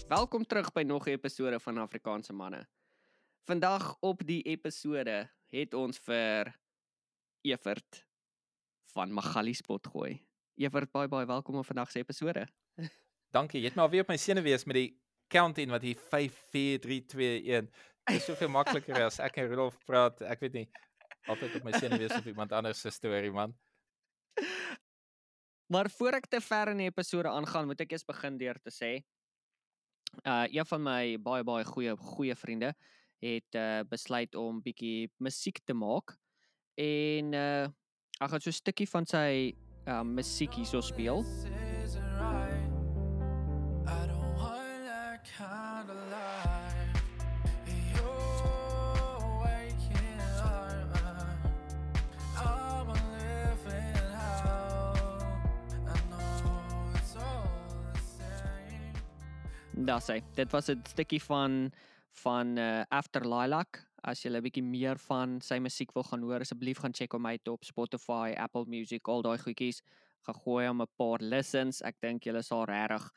Welkom terug by nog 'n episode van Afrikaanse manne. Vandag op die episode het ons vir Evert van Magali Spot gooi. Evert, baie welkom op vandag se episode. Dankie, jy het my alweer op my senuwees met die count-in wat hier 5, 4, 3, 2, 1. Dit is soveel makliker as ek en Rudolf praat. Ek weet nie, altyd op my senuwees op iemand anders se storie, man. Maar voor ek te ver in die episode aangaan, moet ek eers begin deur te sê, een van my baie goeie vriende het besluit om bietjie musiek te maak en ek gaan so 'n stukkie van sy musiek hierso speel. Daar sê, dit was 'n stukkie van After Lilac. As jy 'n bietjie meer van sy musiek wil gaan hoor, asseblief gaan check hom uit op Spotify, Apple Music, al daai goedjies. Gegooi hom 'n paar listens. Ek dink julle sal regtig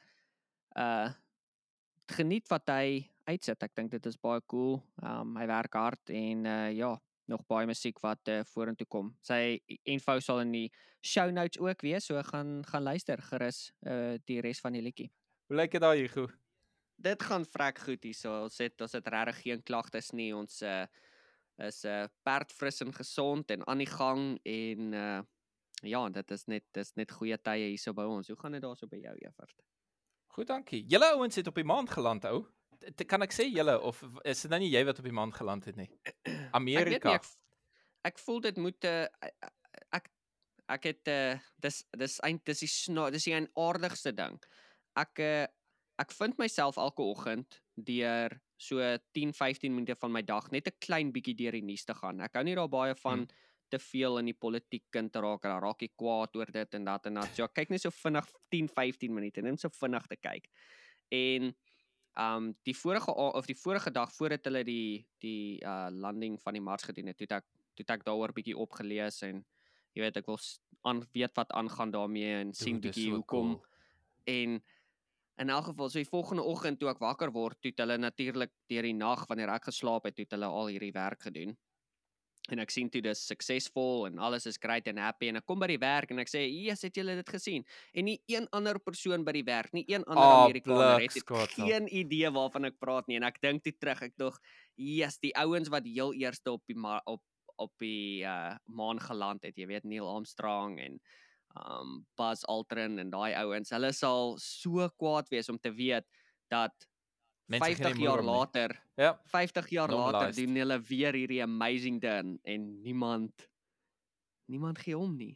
geniet wat hy uitsit. Ek dink dit is baie cool. Hy werk hard en ja, nog baie musiek wat vorentoe kom. Sy info sal in die show notes ook wees, so gaan luister gerus die res van die liedjie. Hoe lyk dit daar, Hugo? Dit gaan vrek goed hierso. Ons het regtig geen klagtes nie. Ons is perdfris en gesond en aan die gang en ja, dit is net goeie tye hierso by ons. Hoe gaan dit daarso by jou, Evert? Goed, dankie. Julle ouens het op die maan geland, ou. Kan ek sê julle of is dit nou nie jy wat op die maan geland het nie? Amerika. Ek voel dit moet ek het dis die aardigste ding. Ek vind myself elke oggend deur so 10-15 minute van my dag net 'n klein bietjie deur die nuus te gaan. Ek hou nie daar baie van te veel in die politiek in te raak. Dan raak ek kwaad oor dit en dat. So ek kyk net so vinnig 10-15 minute net so vinnig te kyk. En die vorige dag voordat hulle die landing van die Mars gedoen het, toe ek daaroor bietjie opgelees en jy weet ek wil weet wat aangaan daarmee en sien bietjie hoekom cool. En in elk geval, so die volgende oggend toe ek wakker word, toe het hulle natuurlik deur die nag wanneer ek geslaap het, toe het hulle al hierdie werk gedoen. En ek sien toe dis suksesvol en alles is great en happy en ek kom by die werk en ek sê, "Jesus, het julle dit gesien?" En nie een ander persoon by die werk, nie een ander Amerikaner het geen idee waarvan ek praat nie. En ek dink toe terug, ek dog, "Jesus, die ouens wat heel eerste op die maan geland het, jy weet Neil Armstrong en Buzz Aldrin en daai ouens, hulle sal so kwaad wees om te weet dat 50 jaar later doen hulle weer hierdie amazing ding en niemand gee om nie.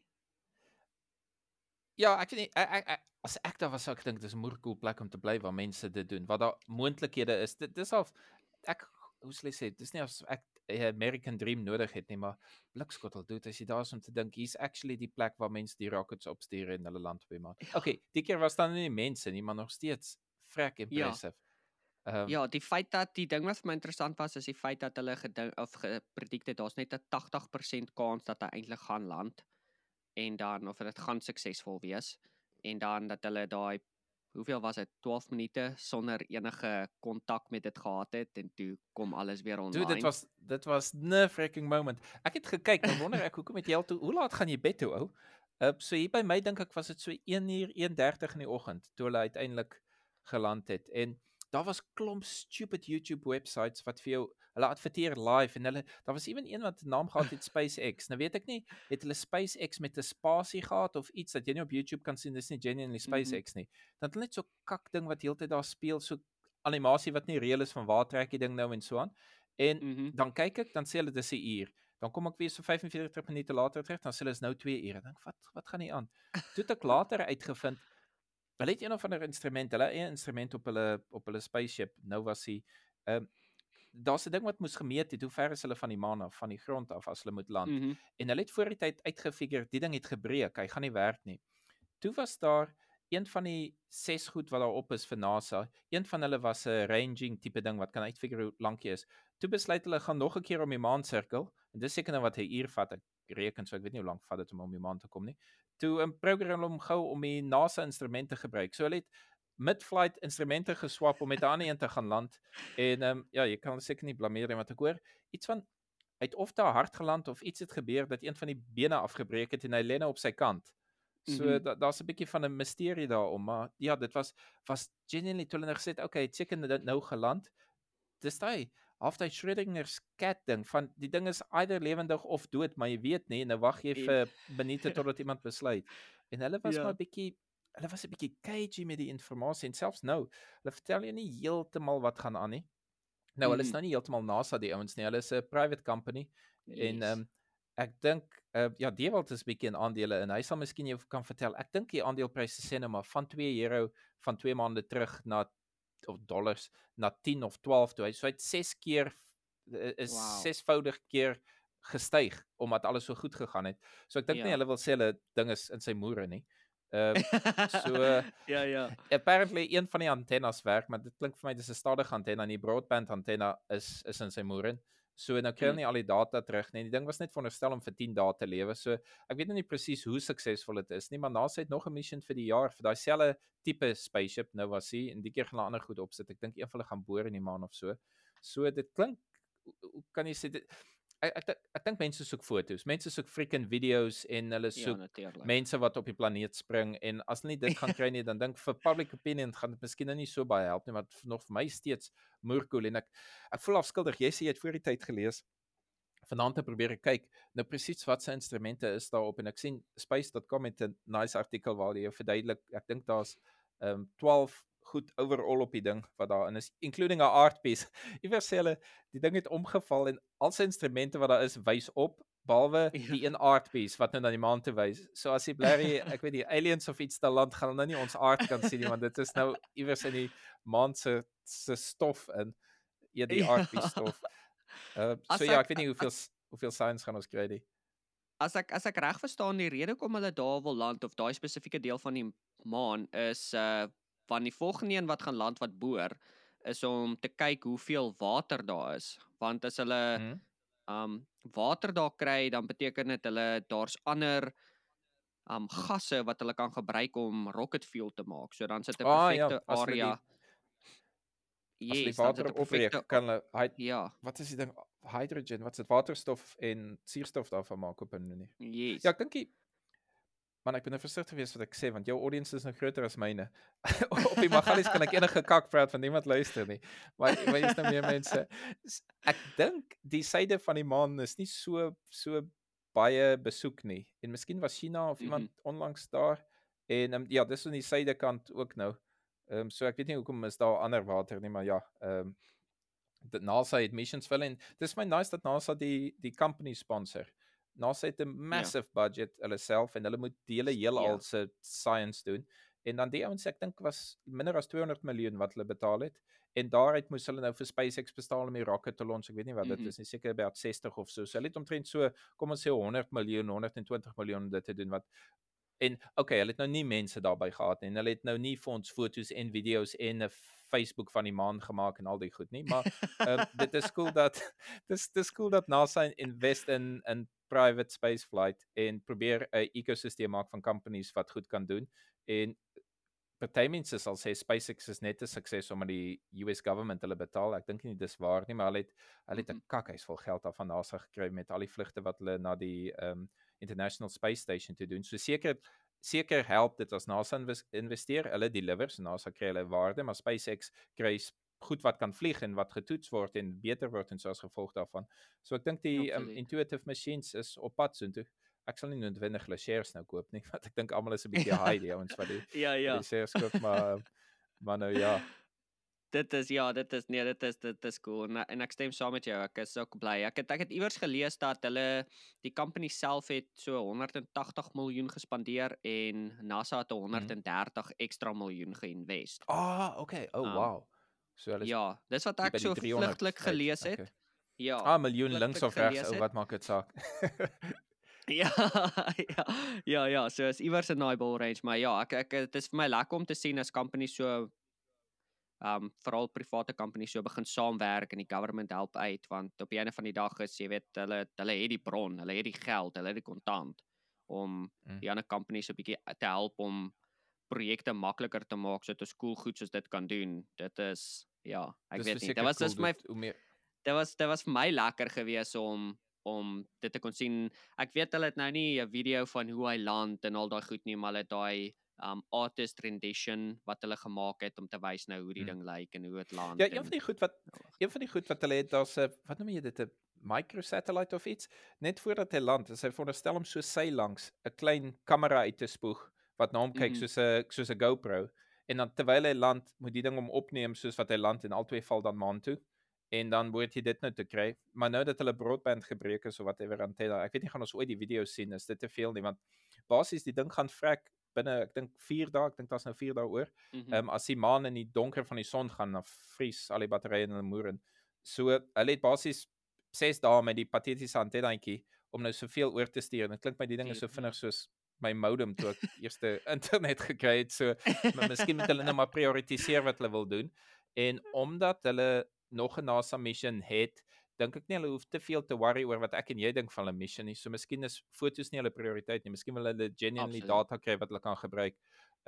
Ja, ek weet nie, as ek daar was, sou ek dink dis 'n moeilike plek om te bly waar mense dit doen. Wat daar moontlikhede is. Dit is al hoe sal ek sê, dis nie as ek 'n American Dream nodig het nie, maar blikskottel doet as jy daar is om te dink, hier's actually die plek waar mense die rockets opstuur en hulle land op die maan. Okay, die keer was dan nie mense nie, maar nog steeds vrek impressive. Ja, die feit dat die ding wat vir my interessant was, is die feit dat hulle gepredict het, daar's net 'n 80% kans dat hy eintlik gaan land en dan of dit gaan suksesvol wees en dan dat hulle daai hoeveel was dit 12 minute sonder enige kontak met dit gehad het en toe kom alles weer online. Dude, dit was 'n freaking moment. Ek het gekyk, nou wonder ek hoekom het jy al toe, hoe laat gaan jy bed toe, ou? So hier by my dink ek was dit so 1:30 in die oggend toe hulle uiteindelik geland het en daar was klomp stupid YouTube websites wat vir jou, hulle adverteer live en daar was ewen een wat 'n naam gehad het SpaceX. Nou weet ek nie, het hulle SpaceX met 'n spasie gehad of iets dat jy nie op YouTube kan sien, dis nie genuinely SpaceX nie. Dan het hulle net so kak ding wat heeltyd daar speel, so animasie wat nie reël is van waar trek die ding nou en so aan. En dan kyk ek, dan sê hulle dis 'n uur. Dan kom ek weer so 45 minute later terug, dan sê hulle is nou 2 ure. Dan dink wat gaan nie aan? Toe het ek later uitgevind hulle het een of ander instrument, hulle eie instrument op hulle spaceship, nou was hy, daar's 'n ding wat moes gemeet het, hoe ver is hulle van die maan af, van die grond af, as hulle moet land, en hulle het voor die tyd uitgefigure, die ding het gebreek, hy gaan nie werk nie. Toe was daar, een van die 6 goed wat daar op is vir NASA, een van hulle was 'n ranging tipe ding, wat kan uitfigure hoe lank jy is. Toe besluit hulle, gaan nog 'n keer om die maan sirkel, en dis seker nou wat 'n uur vat, ek reken, so ek weet nie hoe lank vat dit om die maan te kom nie. Toe program hom gou om die NASA instrumente gebruik. So hulle het mid-flight instrumente geswap om met 'n ander een te gaan land en ja, jy kan seker nie blameer nie, want ek hoor iets van hy het of te hard geland of iets het gebeur dat een van die bene afgebreek het en hy lê nou op sy kant. So daar's 'n bietjie van 'n misterie daarom, maar ja, dit was genuinely toe hulle gesê het, okay, het seker dit nou geland. Dis daai halftyd Schrödinger's cat ding van die ding is either lewendig of dood, maar jy weet nie, nou wag jy vir minute totdat iemand besluit. En hulle was maar 'n bietjie hulle was 'n bietjie cagey met die inligting en selfs nou, hulle vertel jou nie heeltemal wat gaan aan nie. Nou hulle is nou nie heeltemal NASA die ouens nie. Hulle is 'n private company en ek dink ja, Dewald is 'n bietjie in aandele en hy sal miskien jou kan vertel. Ek dink die aandeleprys sê nou maar van €2 van 2 maande terug na of dollars na 10 of 12 toe. So hy het 6 keer is Wow. 6voudig keer gestyg omdat alles so goed gegaan het. So ek dink nie Ja. hulle wil sê hulle ding is in sy moere nie. So ja. apparently een van die antennes werk, maar dit klink vir my dis 'n stadige antenne en die broadband antenne is in sy moere. So nou kry hulle nie al die data terug nie. Die ding was net veronderstel om vir 10 dae te lewe. So ek weet nou nie presies hoe suksesvol dit is nie, maar NASA het nog 'n mission vir die jaar vir daai selfe tipe spaceship nou was hy en die keer gaan hulle ander goed opsit. Ek dink een van hulle gaan boor in die maan of so. So dit klink hoe kan jy sê dit ek dink mense soek foto's. Mense soek freaking video's en hulle soek mense wat op die planeet spring en as hulle nie dit gaan kry nie, dan dink vir public opinion gaan dit miskien nou nie so baie help nie, maar nog vir my steeds moerkoel en ek voel afskuldig. Jy sê jy het voor die tyd gelees. Vanaand te probeer kyk nou presies wat se instrumente is daarop en ek sien space.com het 'n nice artikel waar jy verduidelik. Ek dink daar's 12 goed overall op die ding wat daarin is, including 'n art piece. Iewers sê hulle die ding het omgeval en al sy instrumente wat daar is wys op behalwe die een art piece wat nou na die maan toe wys. So as jy blerry, ek weet die aliens of iets te land gaan hulle nou nie ons art kan sien nie, want dit is nou iewers in die maan se stof in die art piece stof. So ja, ek weet nie hoeveel science gaan ons kry nie. As ek reg verstaan, die rede hoekom hulle daar wil land of daai spesifieke deel van die maan is van die volgende een wat gaan land wat boor is om te kyk hoeveel water daar is, want as hulle water daar kry, dan beteken dit daar's ander gasse wat hulle kan gebruik om rocket fuel te maak. So dan sit 'n perfekte area. As die water opbreek, kan hulle wat is die ding? Hydrogen, wat is dit? Waterstof en suurstof daarvan maak op 'n manier. Yes. Ja, ek dink man, ek ben nou versigtig wees wat ek sê, want jou audience is nou groter as myne. Op die Magalies kan ek enige kak praat van niemand luister nie. Maar is nou meer mense. Ek dink die syde van die maan is nie so baie besoek nie. En miskien was China of iemand onlangs daar. En ja, dis aan die suidekant ook nou. So ek weet nie hoekom is daar ander water nie, maar ja, dat NASA het missions vir en dis my nice dat NASA die company sponsor. NASA het 'n massive budget hulle self en hulle moet die hele heelal se science doen. En dan die ouens ek dink was minder as 200 miljoen wat hulle betaal het. En daaruit moes hulle nou vir SpaceX betaal om die rocket te launch. Ek weet nie wat dit is nie, seker about 60 of so. So hulle het omtrent so, kom ons sê 100 miljoen, 120 miljoen om dit te doen wat en okay, hulle het nou nie mense daarby gehad nie en hulle het nou nie vir ons foto's en video's en 'n Facebook van die maan gemaak en al die goed nie, maar dit is cool dat dis cool dat NASA invest in private space flight en probeer 'n ekosisteem maak van companies wat goed kan doen en party mense sal sê SpaceX is net 'n sukses omdat die US government hulle betaal. Ek dink nie dis waar nie, maar hulle het 'n kakhuis vol geld af van NASA gekry met al die vlugte wat hulle na die International Space Station te doen. So seker help dit as NASA investeer, hulle delivers, NASA kry hulle waarde, maar SpaceX kry goed wat kan vlieg en wat getoets word en beter word en so as gevolg daarvan. So ek dink die intuitive machines is op pad soontoe. Ek sal nie noodwendig hulle shares nou koop nie, want ek dink almal is 'n bietjie high die ouens wat die die shares koop, maar nou ja. Dit is cool en ek stem saam met jou. Ek is ook bly. Ek het iewers gelees dat die company self het so 180 miljoen gespandeer en NASA het 130 extra miljoen geïnvest. Okay. Wow. So ja, dis wat ek so vlugtelik gelees het. Okay. Ja. Miljoen links of regs, wat maak dit saak? ja, so is iewers in daai ball range, maar ja, ek dit is vir my lekker om te sien as companies so veral private companies so begin saamwerk en die government help uit, want op die einde van die dag is, jy weet, hulle het die bron, hulle het die geld, hulle het die kontant om die ander companies 'n bietjie te help om projekte makliker te maak sodat ons cool goed soos dit kan doen. Dit is ja, ek Dis weet nie. Dit verseker was cool dis vir my hoe meer dit was vir my lekker gewees om dit te kon sien. Ek weet hulle het nou nie 'n video van hoe hy land en al daai goed nie, maar hulle het daai artist rendition wat hulle gemaak het om te wys nou hoe die ding lyk en hoe dit land Ja, en een van die goed wat hulle het, daar's 'n wat noem jy dit, 'n microsatellite of iets, net voordat hy land, is hy veronderstel om so sy langs 'n klein kamera uit te spoeg wat na hom kyk soos 'n GoPro en dan terwyl hy land, moet die ding hom opneem soos wat hy land en albei val dan maan toe. En dan moet jy dit nou te kry. Maar nou dat hulle broadband gebreek is of whatever antenna, ek weet nie gaan ons ooit die video sien, is dit te veel nie, want basies die ding gaan vrek binne ek dink 4 dae, ek dink daar's nou 4 dae oor. As die maan in die donker van die son gaan, dan vries al die batterye in hulle moer in. So hulle het basies 6 dae met die patetiese antennaatjie om nou soveel oor te stuur. Dit klink my die ding is so vinnig soos my modem toe ek eerste internet gekry het. So miskien moet hulle nou maar prioritiseer wat hulle wil doen. En omdat hulle nog 'n NASA mission het, dink ek nie hulle hoef te veel te worry oor wat ek en jy dink van hulle mission nie. So miskien is fotos nie hulle prioriteit nie. Miskien wil hulle genuinely data kry wat hulle kan gebruik.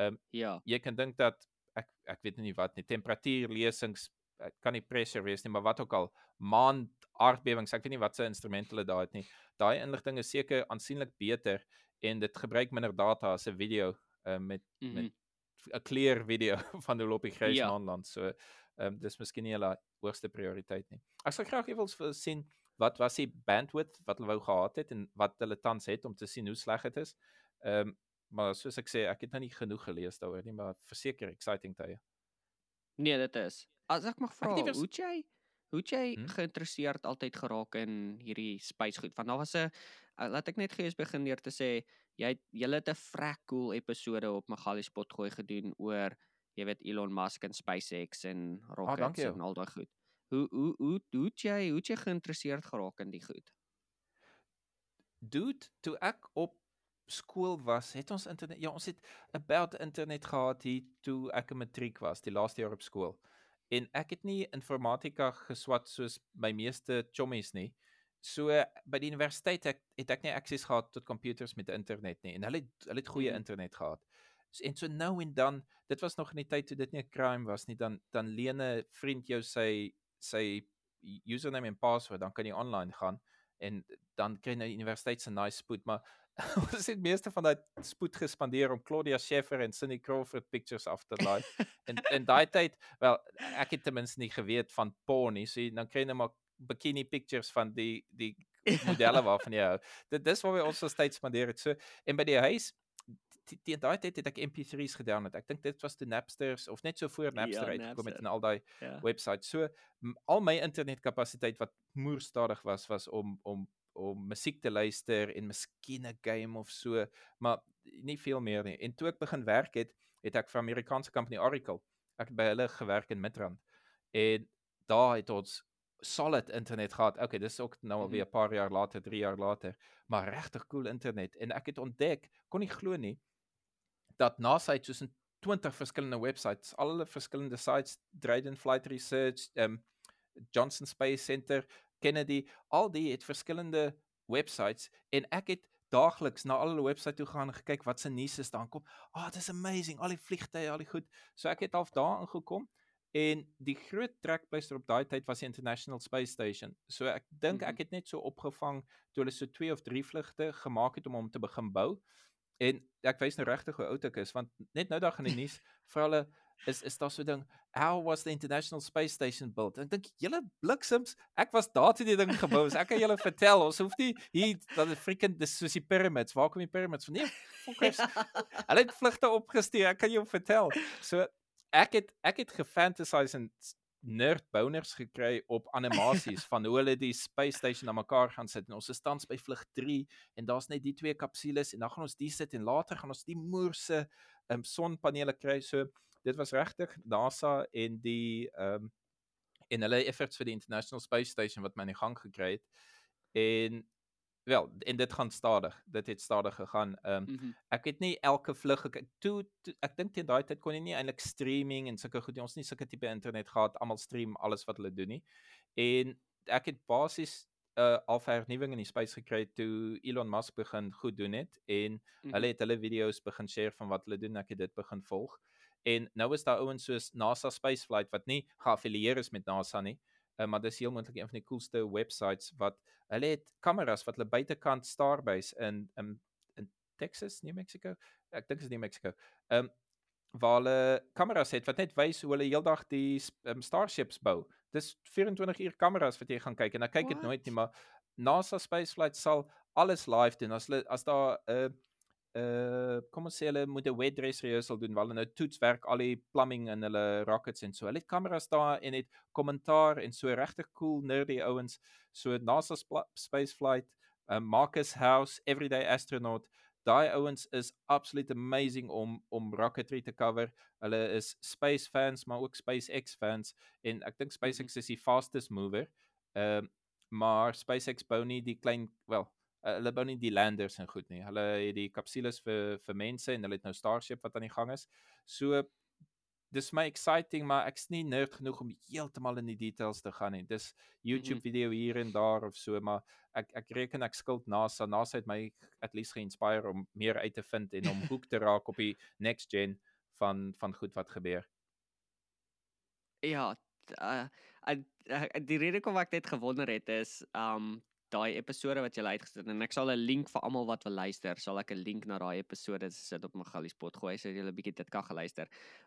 Ja. Jy kan dink dat ek weet nie wat nie. Temperatuurlesings kan nie pressure wees nie, maar wat ook al, maan aardbewings, ek weet nie wat se instrumente hulle daar het nie. Daai inligting is seker aansienlik beter en dit gebruik minder data as 'n video met 'n clear video van hoe loop die grys maanland. So dis miskien nie hulle hoogste prioriteit nie. Ek sal graag wil sien wat was die bandwidth wat hulle wou gehad het en wat hulle tans het om te sien hoe sleg dit is. Maar soos ek sê, ek het nou nie genoeg gelees daaroor nie, maar verseker exciting tye. Nee, dit is. As ek mag vra, hoe jy geïnteresseerd altyd geraak in hierdie space goed? Want daar was 'n laat ek net gees begin deur te sê julle het 'n vrek cool episode op Magali Spot gooi gedoen oor jy weet Elon Musk en SpaceX en rockets en al daai goed. Hoe het jy geïnteresseerd geraak in die goed? Dude, toe ek op skool was, het ons internet, ja, ons het about internet gehad hier toe ek 'n matriek was, die laaste jaar op skool. En ek het nie informatika geswat soos my meeste chommies nie. So by die universiteit het ek nie akses gehad tot computers met internet nie en hulle het goeie internet gehad. En so nou en dan, dit was nog in die tyd toe dit nie 'n crime was nie, dan leen 'n vriend jou sy username en password, dan kan jy online gaan en dan kry jy nou universiteit se nice spoed, maar ons het meeste van daai spoed gespandeer om Claudia Schiffer en Cindy Crawford pictures af te laai. En daai tyd, wel, ek het ten minste nie geweet van porn nie, so dan kry jy net maar bikini pictures van die modelle waarvan jy hou. Dis waar ons ons tyd spandeer het. So en by die huis teen daai tyd het ek MP3's gedownload. Ek dink dit was toe Napster of net so voor Napster uitgekom het en al daai websites. So al my internetkapasiteit wat moerstadig was om musiek te luister en miskien 'n game of so, maar nie veel meer nie. En toe ek begin werk het ek vir Amerikaanse company Oracle. Ek het by hulle gewerk in Midrand. En daar het ons solid internet gehad. Okay, dis ook nou alweer 'n paar jaar later, 3 jaar later, maar regtig cool internet. En ek het ontdek, kon nie glo nie, dat NASA het soos 20 verskillende websites, al hulle verskillende sites, Dryden Flight Research, Johnson Space Center, Kennedy, al die het verskillende websites en ek het daagliks na al hulle website toe gaan en gekyk wat se nuus is daar kom. Dit is amazing, al die vliegtye, al die goed. So ek het half daar ingekom en die groot trekpleister op daai tyd was die International Space Station. So ek dink ek het net so opgevang toe hulle so 2 of 3 vlugte gemaak het om hom te begin bou. En ek wys nou regtig hoe oud ek is, want net nou dag in die nuus vra hulle is daar so 'n ding, how was the International Space Station built? Ek dink julle bliksems, ek was daar toe die ding gebou is. Ek kan julle vertel, ons hoef nie hier dat dit freaking dis soos die pyramids. Waar kom die pyramids van? Nee, fokkers. Hulle het vlugte opgestuur, ek kan jou vertel. So ek het gefantasize en nerdbouners gekry op animasies van hoe hulle die space station aan mekaar gaan sit en ons is tans by vlug 3 en daar's net die 2 kapsules en dan gaan ons die sit en later gaan ons die moerse sonpanele kry. So dit was regtig NASA en die en hulle efforts vir die International Space Station wat my in die gang gekry het. En dit gaan stadig. Dit het stadig gegaan. Ek het nie elke vlug gekyk. Ek dink teen daai tyd kon jy nie eintlik streaming en sulke goed. Ons nie sulke tipe internet gehad. Almal stream alles wat hulle doen nie. En ek het basies al vernuwing in die space gekry toe Elon Musk begin goed doen het en hulle het hulle video's begin share van wat hulle doen, ek het dit begin volg. En nou is daar ouens soos NASA Spaceflight wat nie geaffilieer is met NASA nie, maar dis heel moontlik een van die coolste websites wat hulle het kameras wat hulle buitekant Starbase in Texas, New Mexico. Ek dink dit is New Mexico. Waar hulle kameras het wat net wys hoe hulle heeldag die starships bou. Dis 24 uur kameras wat jy gaan kyk en dan kyk dit nooit nie, maar NASA Spaceflight sal alles live doen as daar kom ons sê hulle moet 'n wet dress rehearsal doen waar hulle nou toets werk al die plumbing in hulle rockets en so. Hulle het kameras daar en het kommentaar en so regtig cool nerdy ouens. So NASA Spaceflight, Marcus House, Everyday Astronaut. Daai ouens is absoluut amazing om rocketry te cover. Hulle is space fans, maar ook SpaceX fans en ek dink SpaceX is die fastest mover. Maar SpaceX bou nie die klein, hulle bou nie die landers en goed nie. Hulle het die kapsules vir mense en hulle het nou Starship wat aan die gang is. So dis my exciting, maar ek's nie nerd genoeg om heeltemal in die details te gaan nie. Dis YouTube video hier en daar of so, maar ek reken ek skuld NASA. NASA het my at least ge-inspire om meer uit te vind en om hoek te raak op die next gen van goed wat gebeur. Ja, die rede kom ek net gewonder het is daai episode wat jy uitgesit en ek sal 'n link vir almal wat wil luister, sal ek 'n link na daai episode sit op Magalies pot gooi sodat julle 'n bietjie dit kan geluister.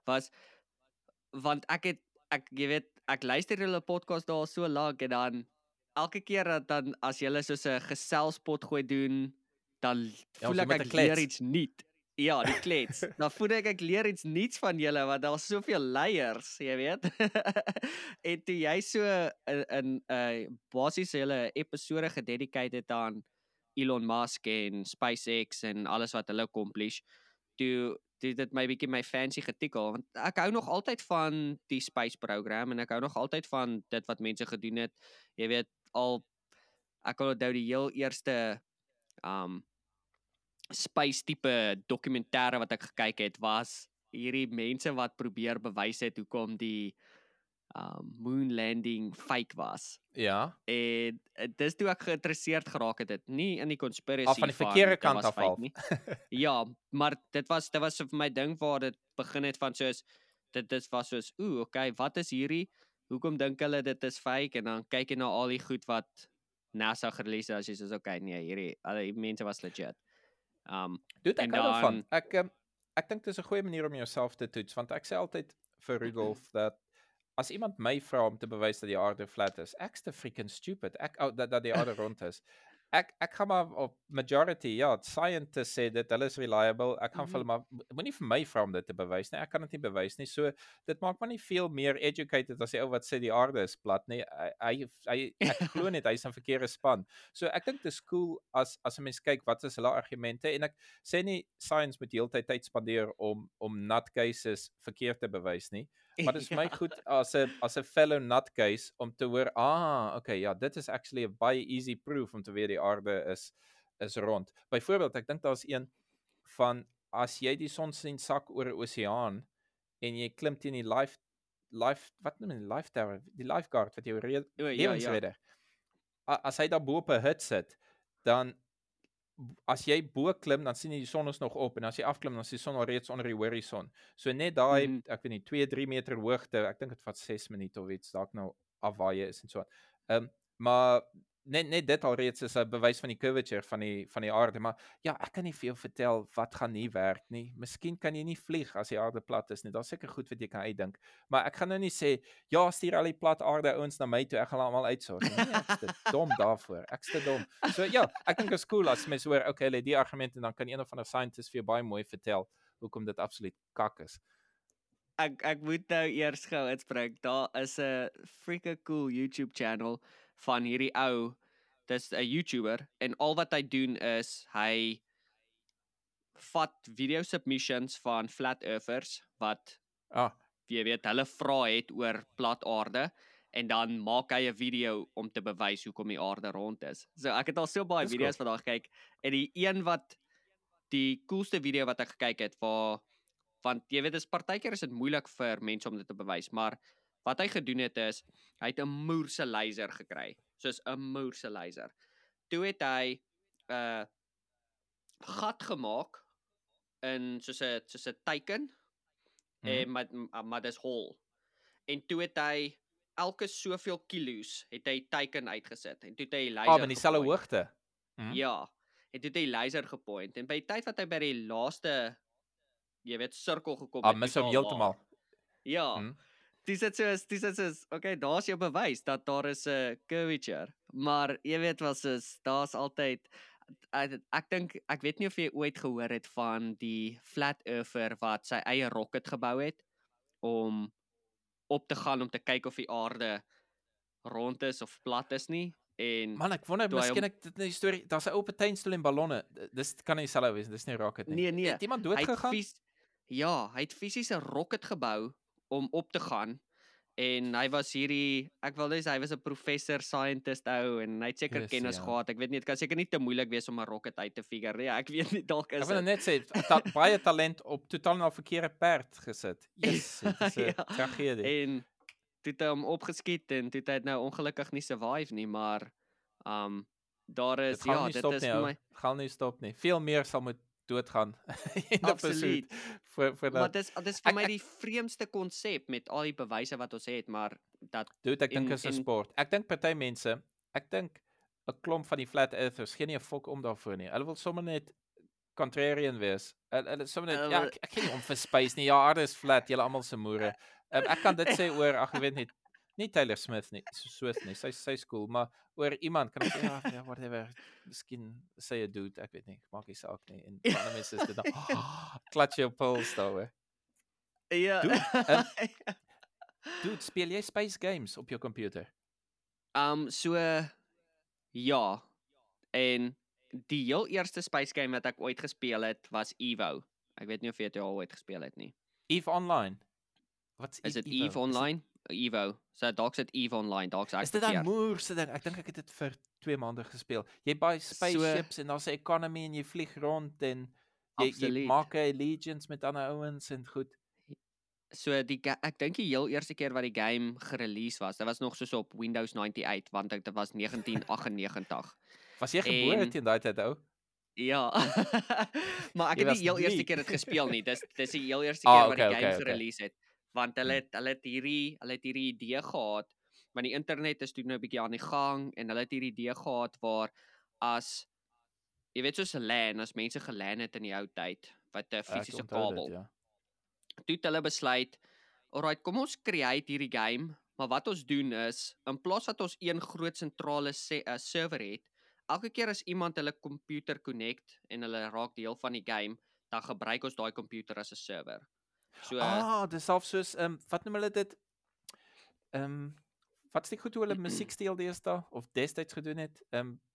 Want jy weet, ek luister julle podcast daar so lank en dan elke keer dan as julle soos 'n geselspot gooi doen, dan voel ek leer iets nuut. Ja, die klets. Dan voel ek leer iets nuuts van julle want daar's soveel layers, jy weet. En toe jy so in basies julle episode gededicated aan Elon Musk en SpaceX en alles wat hulle accomplish, toe dit my bietjie my fancy getikkel want ek hou nog altyd van die space program en ek hou nog altyd van dit wat mense gedoen het. Jy weet ek kan onthou die heel eerste space tipe dokumentêre wat ek gekyk het was hierdie mense wat probeer bewys het hoekom die moon landing fake was. Ja. En dis toe ek geïnteresseerd geraak het dit nie in die conspiracy van die verkeerde kant af al. Ja, maar dit was vir my ding waar dit begin het van soos dit was soos okay, wat is hierdie? Hoekom dink hulle dit is fake? En dan kyk jy na al die goed wat NASA gerelease het as jy soos okay, nee, hierdie mense was legit. Doet ek daarvan. Ek dink dit is 'n goeie manier om jouself te toets want ek sê altyd vir Rudolf dat as iemand my vra om te bewys dat die aarde flat is, ek's te freaking stupid. Dat die aarde rond is. Ek gaan maar op majority, ja, scientists sê dit, hulle is reliable. Ek gaan vir hulle maar moenie vir my vra om dit te bewys nie. Ek kan dit nie bewys nie. So dit maak my nie veel meer educated as die ou wat sê die aarde is plat nie. Ek glo net hy's 'n verkeerde span. So ek dink dit is cool as 'n mens kyk wat is hulle argumente en ek sê nie science moet heeltyd tyd spandeer om nutcases verkeerd te bewys nie. Maar dit is my goed as 'n fellow nutcase om te hoor, okay, ja, dit is actually 'n baie easy proof om te weet die aarde is rond. Byvoorbeeld, ek dink daar's een van as jy die son sien sak oor 'n oseaan en jy klim teen die wat noem jy life tower, die lifeguard wat jou lewensredder. As hy daar bo op 'n hut sit, dan as jy bo klim, dan sien jy die son is nog op en as jy afklim, dan is die son al reeds onder die horison. So net daai, ek weet nie, 2-3 meter hoogte, ek dink dit vat 6 minute of iets, dalk nou af waar jy is en so aan. Maar net dit al reeds is 'n bewys van die curvature van die aarde, maar ja, ek kan nie vir jou vertel wat gaan nie werk nie. Miskien kan jy nie vlieg as die aarde plat is nie. Daar's seker goed wat jy kan uitdink. Maar ek gaan nou nie sê, ja, stuur al die plat aarde ouens na my toe, ek gaan hulle almal uitsort. Nee, ek's te dom daarvoor. Ek's te dom. So ja, ek dink dit is cool as mense hoor, okay, hulle die argumente en dan kan een of ander scientist vir jou baie mooi vertel hoekom dit absoluut kak is. Ek moet nou eers gou uitspreek. Daar is 'n freaking cool YouTube channel van hierdie ou. Dis 'n YouTuber en al wat hy doen is hy vat video submissions van flat earthers wat jy weet hulle vra het oor plat aarde en dan maak hy 'n video om te bewys hoekom die aarde rond is. So ek het al so baie video's van daai gekyk en die een wat die coolste video wat ek gekyk het want jy weet dis partykeer is dit moeilik vir mense om dit te bewys, maar wat hy gedoen het is hy het 'n moerse laser gekry. soos 'n moerse laser. Toe het hy 'n gat gemaak in soos 'n teiken en maar dis hol. En toe het hy elke soveel kilos het hy teiken uitgesit en toe het hy die laser met dieselfde hoogte. Ja, en toe het hy die laser gepoint en by die tyd wat hy by die laaste jy weet sirkel gekom het, mis hom heeltemal. Ja. Dis soos okay, daar's jou bewys dat daar is 'n curvature, maar jy weet wat is daar's altyd ek dink ek weet nie of jy ooit gehoor het van die flat earther wat sy eie rocket gebou het om op te gaan om te kyk of die aarde rond is of plat is nie en Man, ek wonder miskien ek dit 'n storie, daar's 'n oop tuinstoel en ballonne. Dis kan nie dieselfde wees, dis nie rocket nie. Nee. Het iemand dood gegaan? Ja, hy het fisies 'n rocket gebou om op te gaan en hy was hierdie ek wil net sê hy was 'n professor scientist en hy het seker kennis gehad. Ek weet nie, dit kan seker nie te moeilik wees om 'n rocket uit te figure nie. Ek weet nie dalk is ek wil net sê baie talent op totaal na verkeerde perd gesit. Yes, dit is 'n tragedie. En toe het hy hom opgeskiet en toe het hy nou ongelukkig nie survive nie, maar daar is dit is vir my gaan nie stop nie. Veel meer sal moet doodgaan. Absoluut. Vir maar dis vir my die vreemdste konsep met al die bewyse wat ons het, maar dat ek dink is 'n sport. Ek dink party mense, ek dink 'n klomp van die flat earthers gee nie 'n fok om daarvoor nie. Hulle wil sommer net contrarian wees. Hulle sommer net ek gee nie om vir space nie. Ja, aarde is flat, julle almal se moere. Ek kan dit sê oor ag ek weet nie Taylor Swift nie, sy's cool, maar oor iemand kan ek sê ja, whatever. Miskien sê 'n dude, ek weet nie, maak nie saak nie. En ander mense is dit dan clutch your pearls daaroor. Ja. Dude, speel jy space games op jou computer? So ja. En die heel eerste space game wat ek ooit gespeel het was Evo. Ek weet nie of jy dit al ooit gespeel het nie. Eve Online. Wat is dit Eve Online? Evo. So dalk sit Eve Online, dalk ek. Is dit 'n moerse ding? Ek dink ek het dit vir 2 maande gespeel. Jy buy spaceships en daar's 'n economy en jy vlieg rond en jy maak 'n allegiance met ander ouens en goed. So ek dink die heel eerste keer wat die game gerelease was, dit was nog soos op Windows 98 want dit was 1998. Was jy gebore teen daai tyd ou? Ja. maar ek het nie die heel eerste keer dit gespeel nie. Dis die heel eerste keer wat die game gerelease het. Want hulle het hierdie idee gehad, want die internet is toe nou 'n bietjie aan die gang en hulle het hierdie idee gehad waar as jy weet soos 'n LAN, as mense gelan het in die ou tyd, wat 'n fisiese kabel. Toe het hulle besluit, alright, kom ons create hierdie game, maar wat ons doen is, in plaas dat ons een groot sentrale server het, elke keer as iemand hulle computer connect en hulle raak deel van die game, dan gebruik ons daai computer as 'n server. So dis selfs soos wat noem hulle dit? Wat is die goed hoe hulle musiek steel deesdae of destyds gedoen het?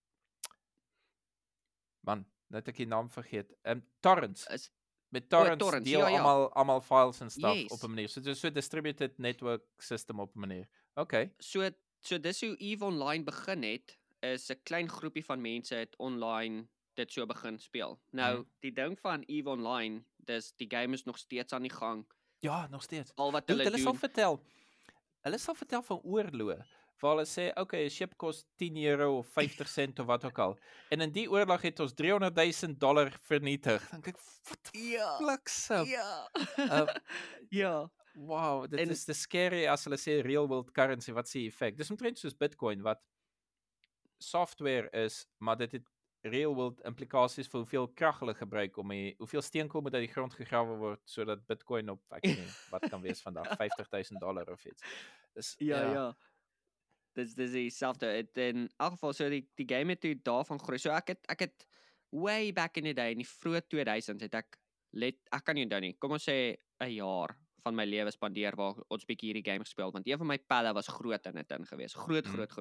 Man, net ek die naam vergeet. Torrents. Met torrents deel almal files en stuff op 'n manier. So dis so distributed network system op 'n manier. Okay. So dis hoe EVE Online begin het, is 'n klein groepie van mense het online dit so begin speel. Nou, die ding van EVE Online, die game is nog steeds aan die gang. Ja, nog steeds. Al wat hulle doen. Hulle sal vertel van oorloë. Waar hulle sê, okay, 'n ship kos €10 of 50 sent of wat ook al. En in die oorlog het ons $300,000 vernietig. Dan kyk, wat bliksem. Ja. Ja. Wow, dit is te scary as hulle sê real world currency, wat se effek. Dis omtrent soos Bitcoin wat software is, maar dit het real world implikasies vir hoeveel krag hulle gebruik om hoeveel steenkool moet uit die grond gegrawe word sodat Bitcoin op ek weet nie wat kan wees vandag $50,000 of iets. Dis ja. Dis dieselfde. In elk geval so die game het toe daarvan groei. So ek het way back in the day in die vroeë 2000s het ek kan nie onthou nie. Kom ons sê 'n jaar van my lewe spandeer waar ons bietjie hierdie game gespeel want een van my pelle was groot in dit gewees. Groot.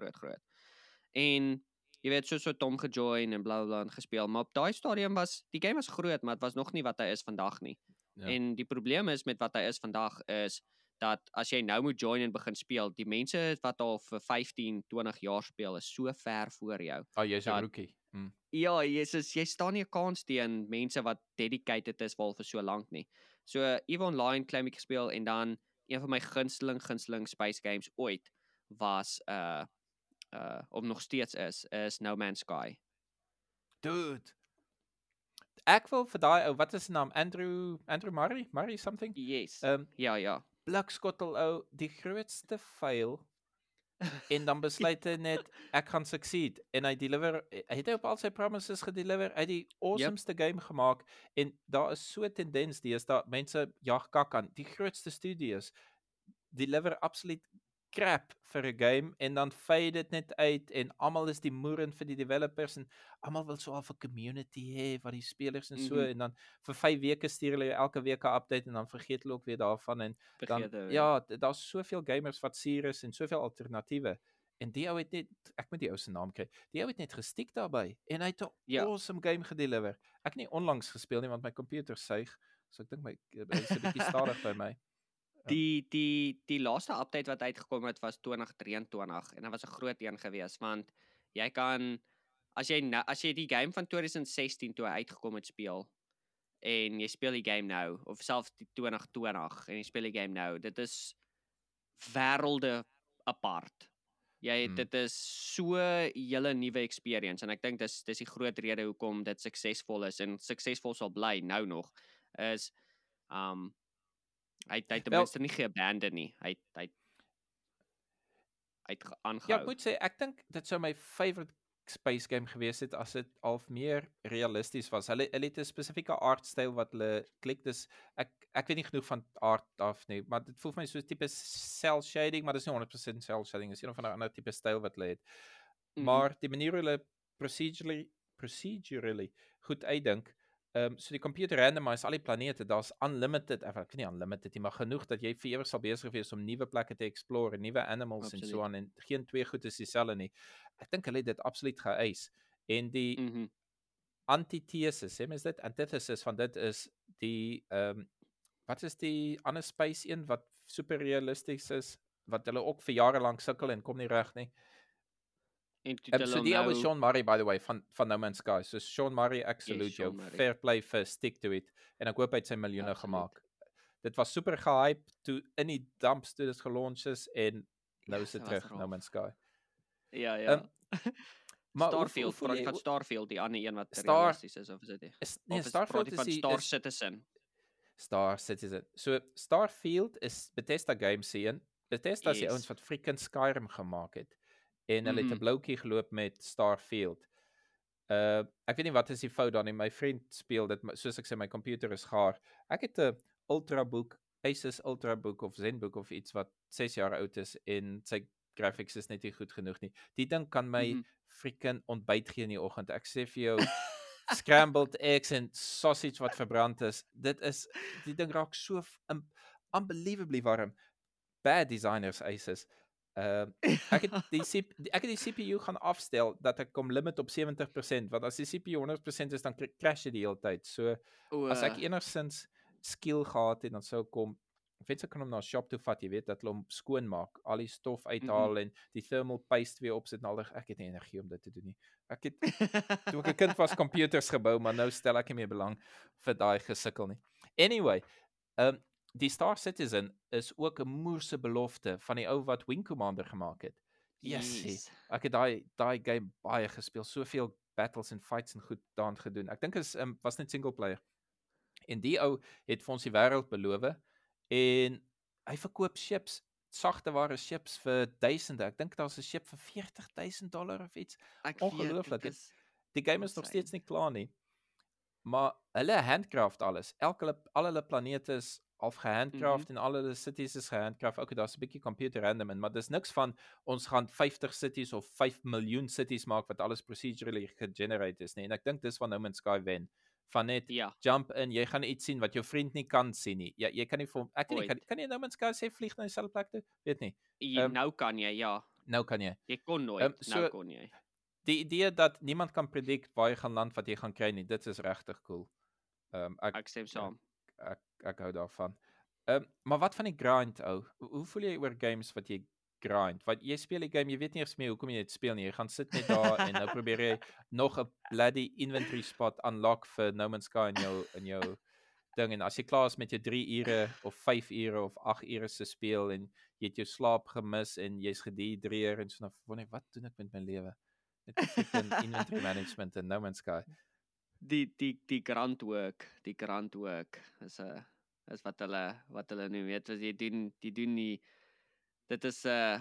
En jy weet so Tom gejoin en bla bla en gespeel, maar op daai stadium was die game was groot, maar dit was nog nie wat hy is vandag nie. Ja. En die probleem is met wat hy is vandag is dat as jy nou moet join en begin speel, die mense wat al vir 15, 20 jaar speel is so ver voor jou. Jy's 'n rookie. Ja, jy staan nie 'n kans teen mense wat dedicated is vir so lank nie. So EVE Online claim ek gespeel en dan een van my gunsteling space games ooit was of nog steeds is No Man's Sky. Dude. Ek wil vir daai ou, wat is sy naam? Andrew Murray something? Yes. Um Ja. Blikskottel ou, die grootste fail en dan besluit hy net ek gaan succeed en hy het op al sy promises gedeliver. Hy het die awesomeste game gemaak en daar is so 'n tendens deesdae mense jag kak aan die grootste studios deliver absoluut crap vir 'n game en dan fade dit net uit en almal is die moeren vir die developers en almal wil so 'n community hê wat die spelers en so en dan vir 5 weke stuur hulle elke week 'n update en dan vergeet hulle ook weer daarvan en dan daar's soveel gamers wat suur is en soveel alternatiewe en die ou het net ek moet die ou se naam kry. Die ou het net gestiek daarbey en hy het 'n awesome game gedeliver. Ek het nie onlangs gespeel nie want my komputer suig, so ek dink my is 'n bietjie stadig by my. Die laaste update wat uitgekom het was 2023 en dit was 'n groot een geweest want jy kan as jy die game van 2016 toe hy uitgekom het speel en jy speel die game nou of selfs die 2020 en jy speel die game nou, dit is wêrelde apart. Dit is so 'n hele nuwe experience en ek dink dis die groot rede hoekom dit suksesvol is en suksesvol sal bly nou nog is hy het ten minste nie geabandon nie. Hy het aangehou. Ja, ek moet sê ek dink dit sou my favorite space game gewees het as dit al meer realisties was. Hulle het 'n spesifieke artstyl wat hulle klik, dis ek weet nie genoeg van art af nie, maar dit voel vir my soos tipe cel shading, maar dis nie 100% cel shading, dis een of ander tipe styl wat hulle het. Maar die manier hoe hulle procedurally goed uitdink, so die computer randomize al die planete, daar's unlimited, ek weet nie unlimited nie, maar genoeg dat jy vir ewig sal besig wees om nuwe plekke te explore, nuwe animals en so aan en geen twee goed is dieselfde nie. Ek dink hulle het dit absoluut geëis. En die antitesis, sê mens dit, antithesis van dit is die wat is die ander space een wat super realisties is, wat hulle ook vir jare lank sukkel en kom nie reg nie. So die ou is Sean Murray, by the way, van No Man's Sky. So Sean Murray, ek salute jou. Fair play for stick to it. En ek hoop hy het sy miljoene gemaak. Dit was super gehype toe in die dumps toe dit gelaunch is en nou is dit terug, No Man's Sky. Ja. Starfield, van Starfield, die ander een wat realisties is, of is dit? Nee, Starfield is Star Citizen. Star Citizen. So Starfield is Bethesda Games se. Bethesda is die ouens wat freaking Skyrim gemaak het. En hulle het 'n bloukie geloop met Starfield. Ek weet nie wat is die fout dan nie. My vriend speel dit, soos ek sê, my komputer is gaar. Ek het 'n Ultrabook, Asus Ultrabook of ZenBook of iets wat 6 jaar oud is en sy graphics is net nie goed genoeg nie. Die ding kan my freaking ontbyt gee in die oggend. Ek sê vir jou scrambled eggs en sausage wat verbrand is. Die ding raak so unbelievably warm. Bad designers Asus. Ek het die CPU gaan afstel dat ek kom limit op 70%, want as die CPU 100% is dan crash dit die hele tyd. So as ek enigsins skill gehad het dan sou kom ek kan hom na 'n shop toe vat, jy weet dat hulle hom skoon maak, al die stof uithaal en die thermal paste weer opsit en al ek het nie energie om dit te doen nie. Ek het toe ek 'n kind was computers gebou, maar nou stel ek nie meer belang vir daai gesukkel nie. Anyway, die Star Citizen is ook 'n moerse belofte van die ou wat Wing Commander gemaak het. Yes. Ek het daai game baie gespeel, soveel battles en fights en goed daarin gedoen. Ek dink was net single player. En die ou het vir ons die wêreld beloof en hy verkoop ships, sagte ware ships vir duisende. Ek dink daar's 'n ship vir $40,000 of iets. Ongelooflik. Die game is nog steeds nie klaar nie. Maar hulle handcraft alles. Al hulle planete is half gehandcraft en al hulle cities is gehandcraft. Okay, daar's 'n bietjie computer random in, maar dis niks van ons gaan 50 cities of 5 miljoen cities maak wat alles procedurally gegenerate is nie. En ek dink dis van No Man's Sky wen. Van net jump in, jy gaan iets sien wat jou vriend nie kan sien nie. Ja, jy kan nie vir kan jy No Man's Sky sê vlieg na dieselfde plek toe? Weet nie. Nou kan jy, ja. Nou kan jy. Jy kon nooit, nou kon jy. Die idee dat niemand kan predict waar jy gaan land wat jy gaan kry nie, dit is regtig cool. Ek stem saam. Ek hou daarvan. Maar wat van die grind ou? Hoe voel jy oor games wat jy grind? Want jy speel die game, jy weet nie eens meer hoekom jy dit speel nie. Jy gaan sit net daar en nou probeer jy nog 'n bloody inventory spot unlock vir No Man's Sky in jou ding en as jy klaar is met jou 3 ure of 5 ure of 8 ure se speel en jy het jou slaap gemis en jy's gedehidreer en so dan wonder wat doen ek met my lewe? Net freaking inventory management en No Man's Sky. Die grunt work is is wat hulle noem, weet as jy doen die dit is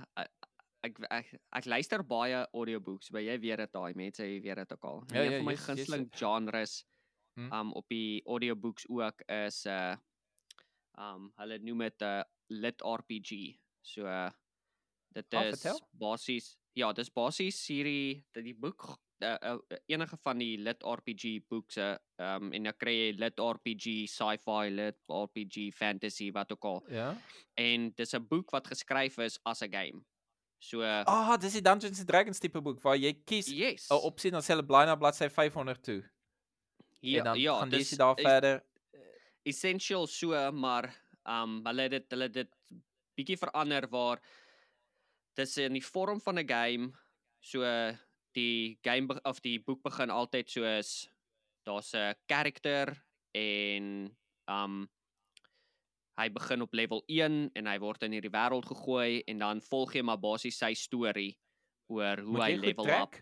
ek luister baie audiobooks, maar jy weet dit daai mense, jy weet dit ook al. En een van my gunsteling genres op die audiobooks ook is hulle noem dit 'n lit RPG. So dit is basies dis basies hierdie die boek enige van die lit RPG boekse en dan kry jy lit RPG, sci-fi, lit RPG, fantasy, wat ook al. Ja. En dis 'n boek wat geskryf is as 'n game. So dis die Dungeons and Dragons tipe boek waar jy kies 'n opsie dan sê hulle blaai na bladsy 500 toe. Ja, en dan gaan lees jy daar verder. Essential so, maar hulle het dit bietjie verander waar dis in die vorm van 'n game. So die game of die boek begin altyd soos daar's 'n karakter en hy begin op level 1 en hy word in hierdie wêreld gegooi en dan volg jy maar basies sy storie oor hoe hy level up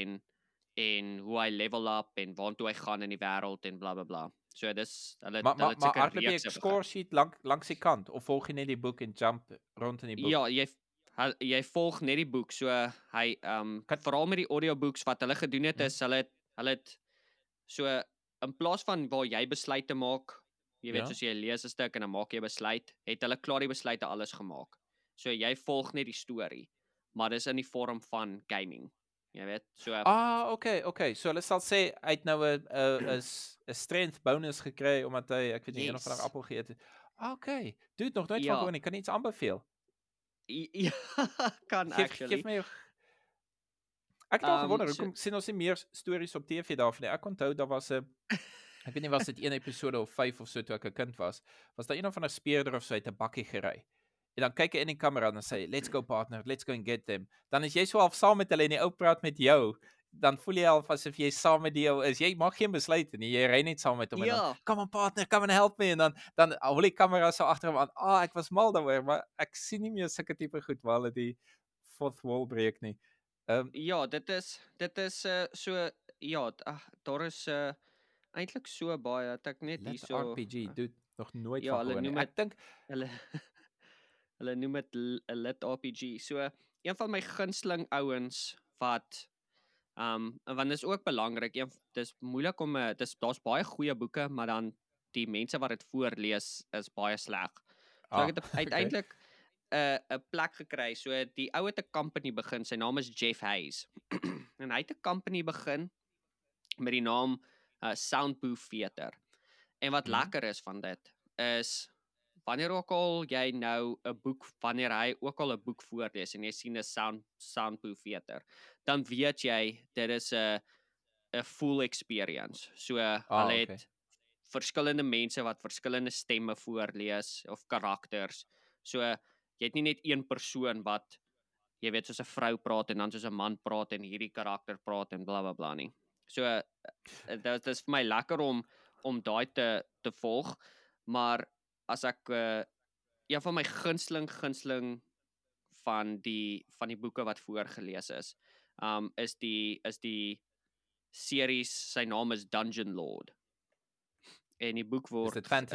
en hoe hy level up en waartoe hy gaan in die wêreld en bla bla bla. So dis hulle seker jy 'n score sheet langs die kant of volg jy net die boek en jump rond in die boek? Ja, jy volg net die boek. So hy veral met die audiobooks wat hulle gedoen het is hulle het so in plaas van waar jy besluite maak, jy weet soos jy lees 'n stuk en dan maak jy 'n besluit, het hulle klaar die besluite alles gemaak. So jy volg net die storie, maar dis in die vorm van gaming. Jy weet, so okay. So hulle sal sê hy het nou 'n strength bonus gekry omdat hy ek weet nie eendag van 'n appel geëet het. Okay. Dude, nog nooit van gehoor nie. Kan iets aanbeveel? Ja, kan actually. Geef my ek het al gewonder hoekom sien ons nie meer stories op TV daarvan nie. Ek onthou daar was 'n ek weet nie was dit 1 episode of 5 of so toe ek 'n kind was daar een van 'n speurder of so uit 'n bakkie gery. En dan kyk hy in die kamera en dan sê let's go partner, let's go and get them. Dan is jy so half saam met hulle en die ou praat met jou. Dan voel jy half asof jy saam met die ou is. Jy maak geen besluite nie. Jy ry net saam met hom en dan come on partner, come and help me en dan hol die kamera so agter hom aan. Ek was mal daaroor, maar ek sien nie meer sulke tipe goed waar hulle die fourth wall breek nie. Ja, dit is so daar is eintlik so baie dat ek net hierso RPG doet nog nooit van gehoor nie. Ek dink hulle noem dit 'n lit RPG. So een van my gunsteling ouens wat want dis ook belangrik. Dis moeilik om daar's baie goeie boeke, maar dan die mense wat dit voorlees is baie sleg. So ek het uiteindelik 'n plek gekry. So die ou het 'n company begin. Sy naam is Jeff Hayes. En hy het 'n company begin met die naam Soundbooth Theater. En wat lekker is van dit is wanneer ook al jy nou 'n boek, wanneer hy ook al 'n boek voorlees en jy sien 'n Soundbooth Theater, dan weet jy dit is 'n full experience. So hulle het verskillende mense wat verskillende stemme voorlees of karakters. So jy het nie net een persoon wat jy weet soos 'n vrou praat en dan soos 'n man praat en hierdie karakter praat en bla bla bla nie. So dit is vir my lekker om daai te volg, maar as ek een van my gunsteling van die boeke wat voorgeles is die series, sy naam is Dungeon Lord. En die boek word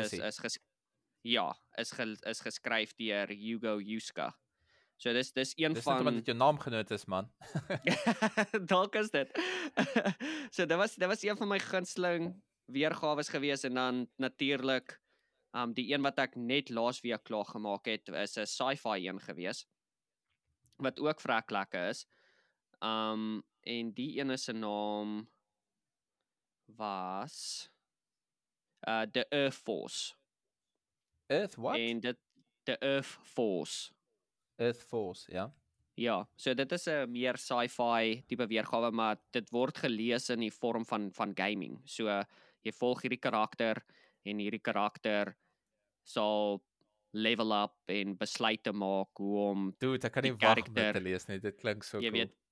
is geskryf deur Hugo Yuska. So dis een van net omdat jou naam genoot is, man. Dalk is dit. So dit was een van my gunsteling weergawe gewees en dan natuurlik die een wat ek net laasweek klaar gemaak het is 'n sci-fi een gewees wat ook vrek lekker is. En die ene se naam was The Earth Force. Earth what? En The Earth Force. Earth Force, ja. Ja, so dit is 'n meer sci-fi tipe weergawe, maar dit word gelees in die vorm van gaming. So jy volg hierdie karakter en hierdie karakter sal level up en besluite maak hoe om Dude, ek kan nie wag om dit te lees nie. Dit klink so cool. Jy weet,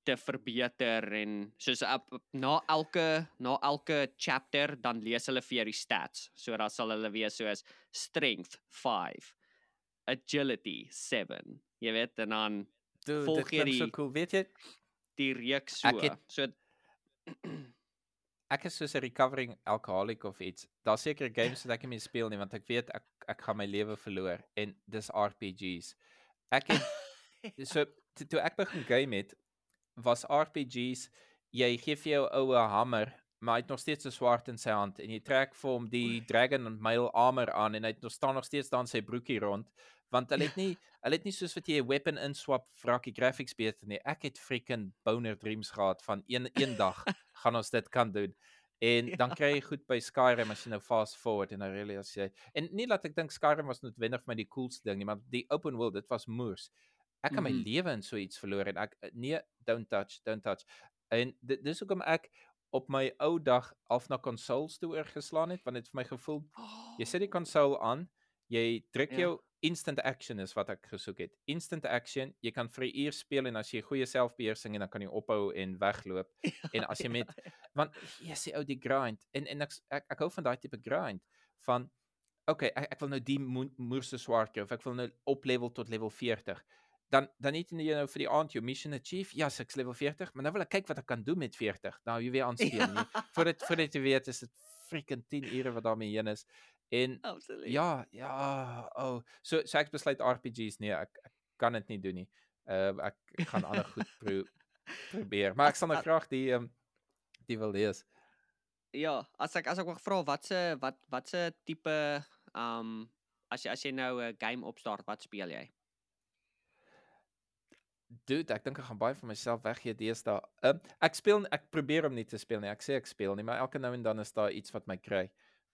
te verbeter en soos na elke chapter dan lees hulle vir jou die stats. So dan sal hulle wees soos strength 5, agility 7. Jy weet en dan Dude, volg dit jy klink so cool. Weet jy, die reeks so. So ek is soos 'n recovering alcoholic of iets. Daar's sekere games wat ek nie meer speel nie want ek weet ek gaan my lewe verloor en dis RPG's. Ek het so toe ek begin game het, was RPG's jy gee vir jou oue hamer, maar hy het nog steeds 'n swaard in sy hand en jy trek vir hom die Dragon and Mail armor aan en hy het staan nog steeds daar in sy broekie rond want hulle het nie soos wat jy 'n weapon inswap raak die graphics beter nie. Ek het freaking boner dreams gehad van een dag gaan ons dit kan doen. En dan kry jy goed by Skyrim as jy nou fast forward en dan realiseer jy en nie dat ek dink Skyrim was noodwendig vir my die coolste ding nie, maar die open world, dit was moers. Ek kan my lewe in so iets verloor en ek nee, don't touch. En dis hoekom ek op my ou dag half na consoles toe oorgeslaan het want dit vir my gevoel jy sit die console aan, jy druk jou instant action is wat ek gesoek het. Instant action, jy kan vir 'n uur speel en as jy goeie selfbeheersing en dan kan jy ophou en wegloop. En as jy met want jy sê ou die grind en ek hou van daai tipe grind van okay, ek wil nou die moerse swaard kry of ek wil nou op level tot level 40. Dan het jy nou vir die aand jou mission achieve. Ja, ek's level 40, maar nou wil ek kyk wat ek kan doen met 40. Nou jy weer aanspeel nie. Voordat jy weet is dit freaking 10 ure wat daarmee heen is. En absoluut. So ek besluit RPG's nee, ek kan dit nie doen nie. Ek gaan ander goed probeer, maar ek sal nou graag die wil lees. Ja, as ek mag vra wat se tipe as jy nou 'n game opstart, wat speel jy? Dude, ek dink ek gaan baie van myself weggee deesdae. Ek probeer om nie te speel nie. Ek sê ek speel nie, maar elke nou en dan is daar iets wat my kry.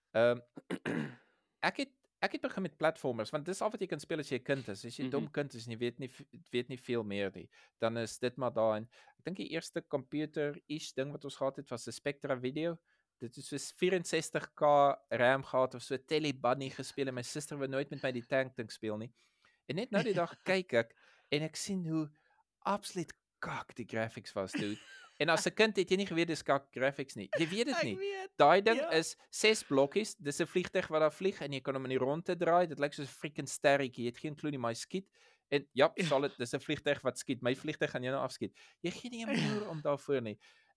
Ek het begin met platformers want dis al wat jy kan speel as jy 'n kind is. As jy 'n dom kind is en jy weet nie veel meer nie, dan is dit maar daarin. Ek dink die eerste computer-ish ding wat ons gehad het was 'n Spectra video. Dit is soos 64K RAM gehad of so Telly Bunny gespeel en my suster wou nooit met my die tank ding speel nie. En net nou die dag kyk ek en ek sien hoe absoluut kak die graphics was, dude. En as 'n kind het jy nie geweet dis kak graphics nie. Jy weet dit nie. Daai ding is 6 blokkies. Dis 'n vliegtuig wat daar vlieg en jy kan hom in die ronde draai. Dit lyk soos 'n freaking sterretjie. Jy het geen klou nie, maar hy skiet. En ja, solid, dis 'n vliegtuig wat skiet. My vliegtuig gaan jou nou afskiet. Jy gee nie 'n manier om daarvoor nie.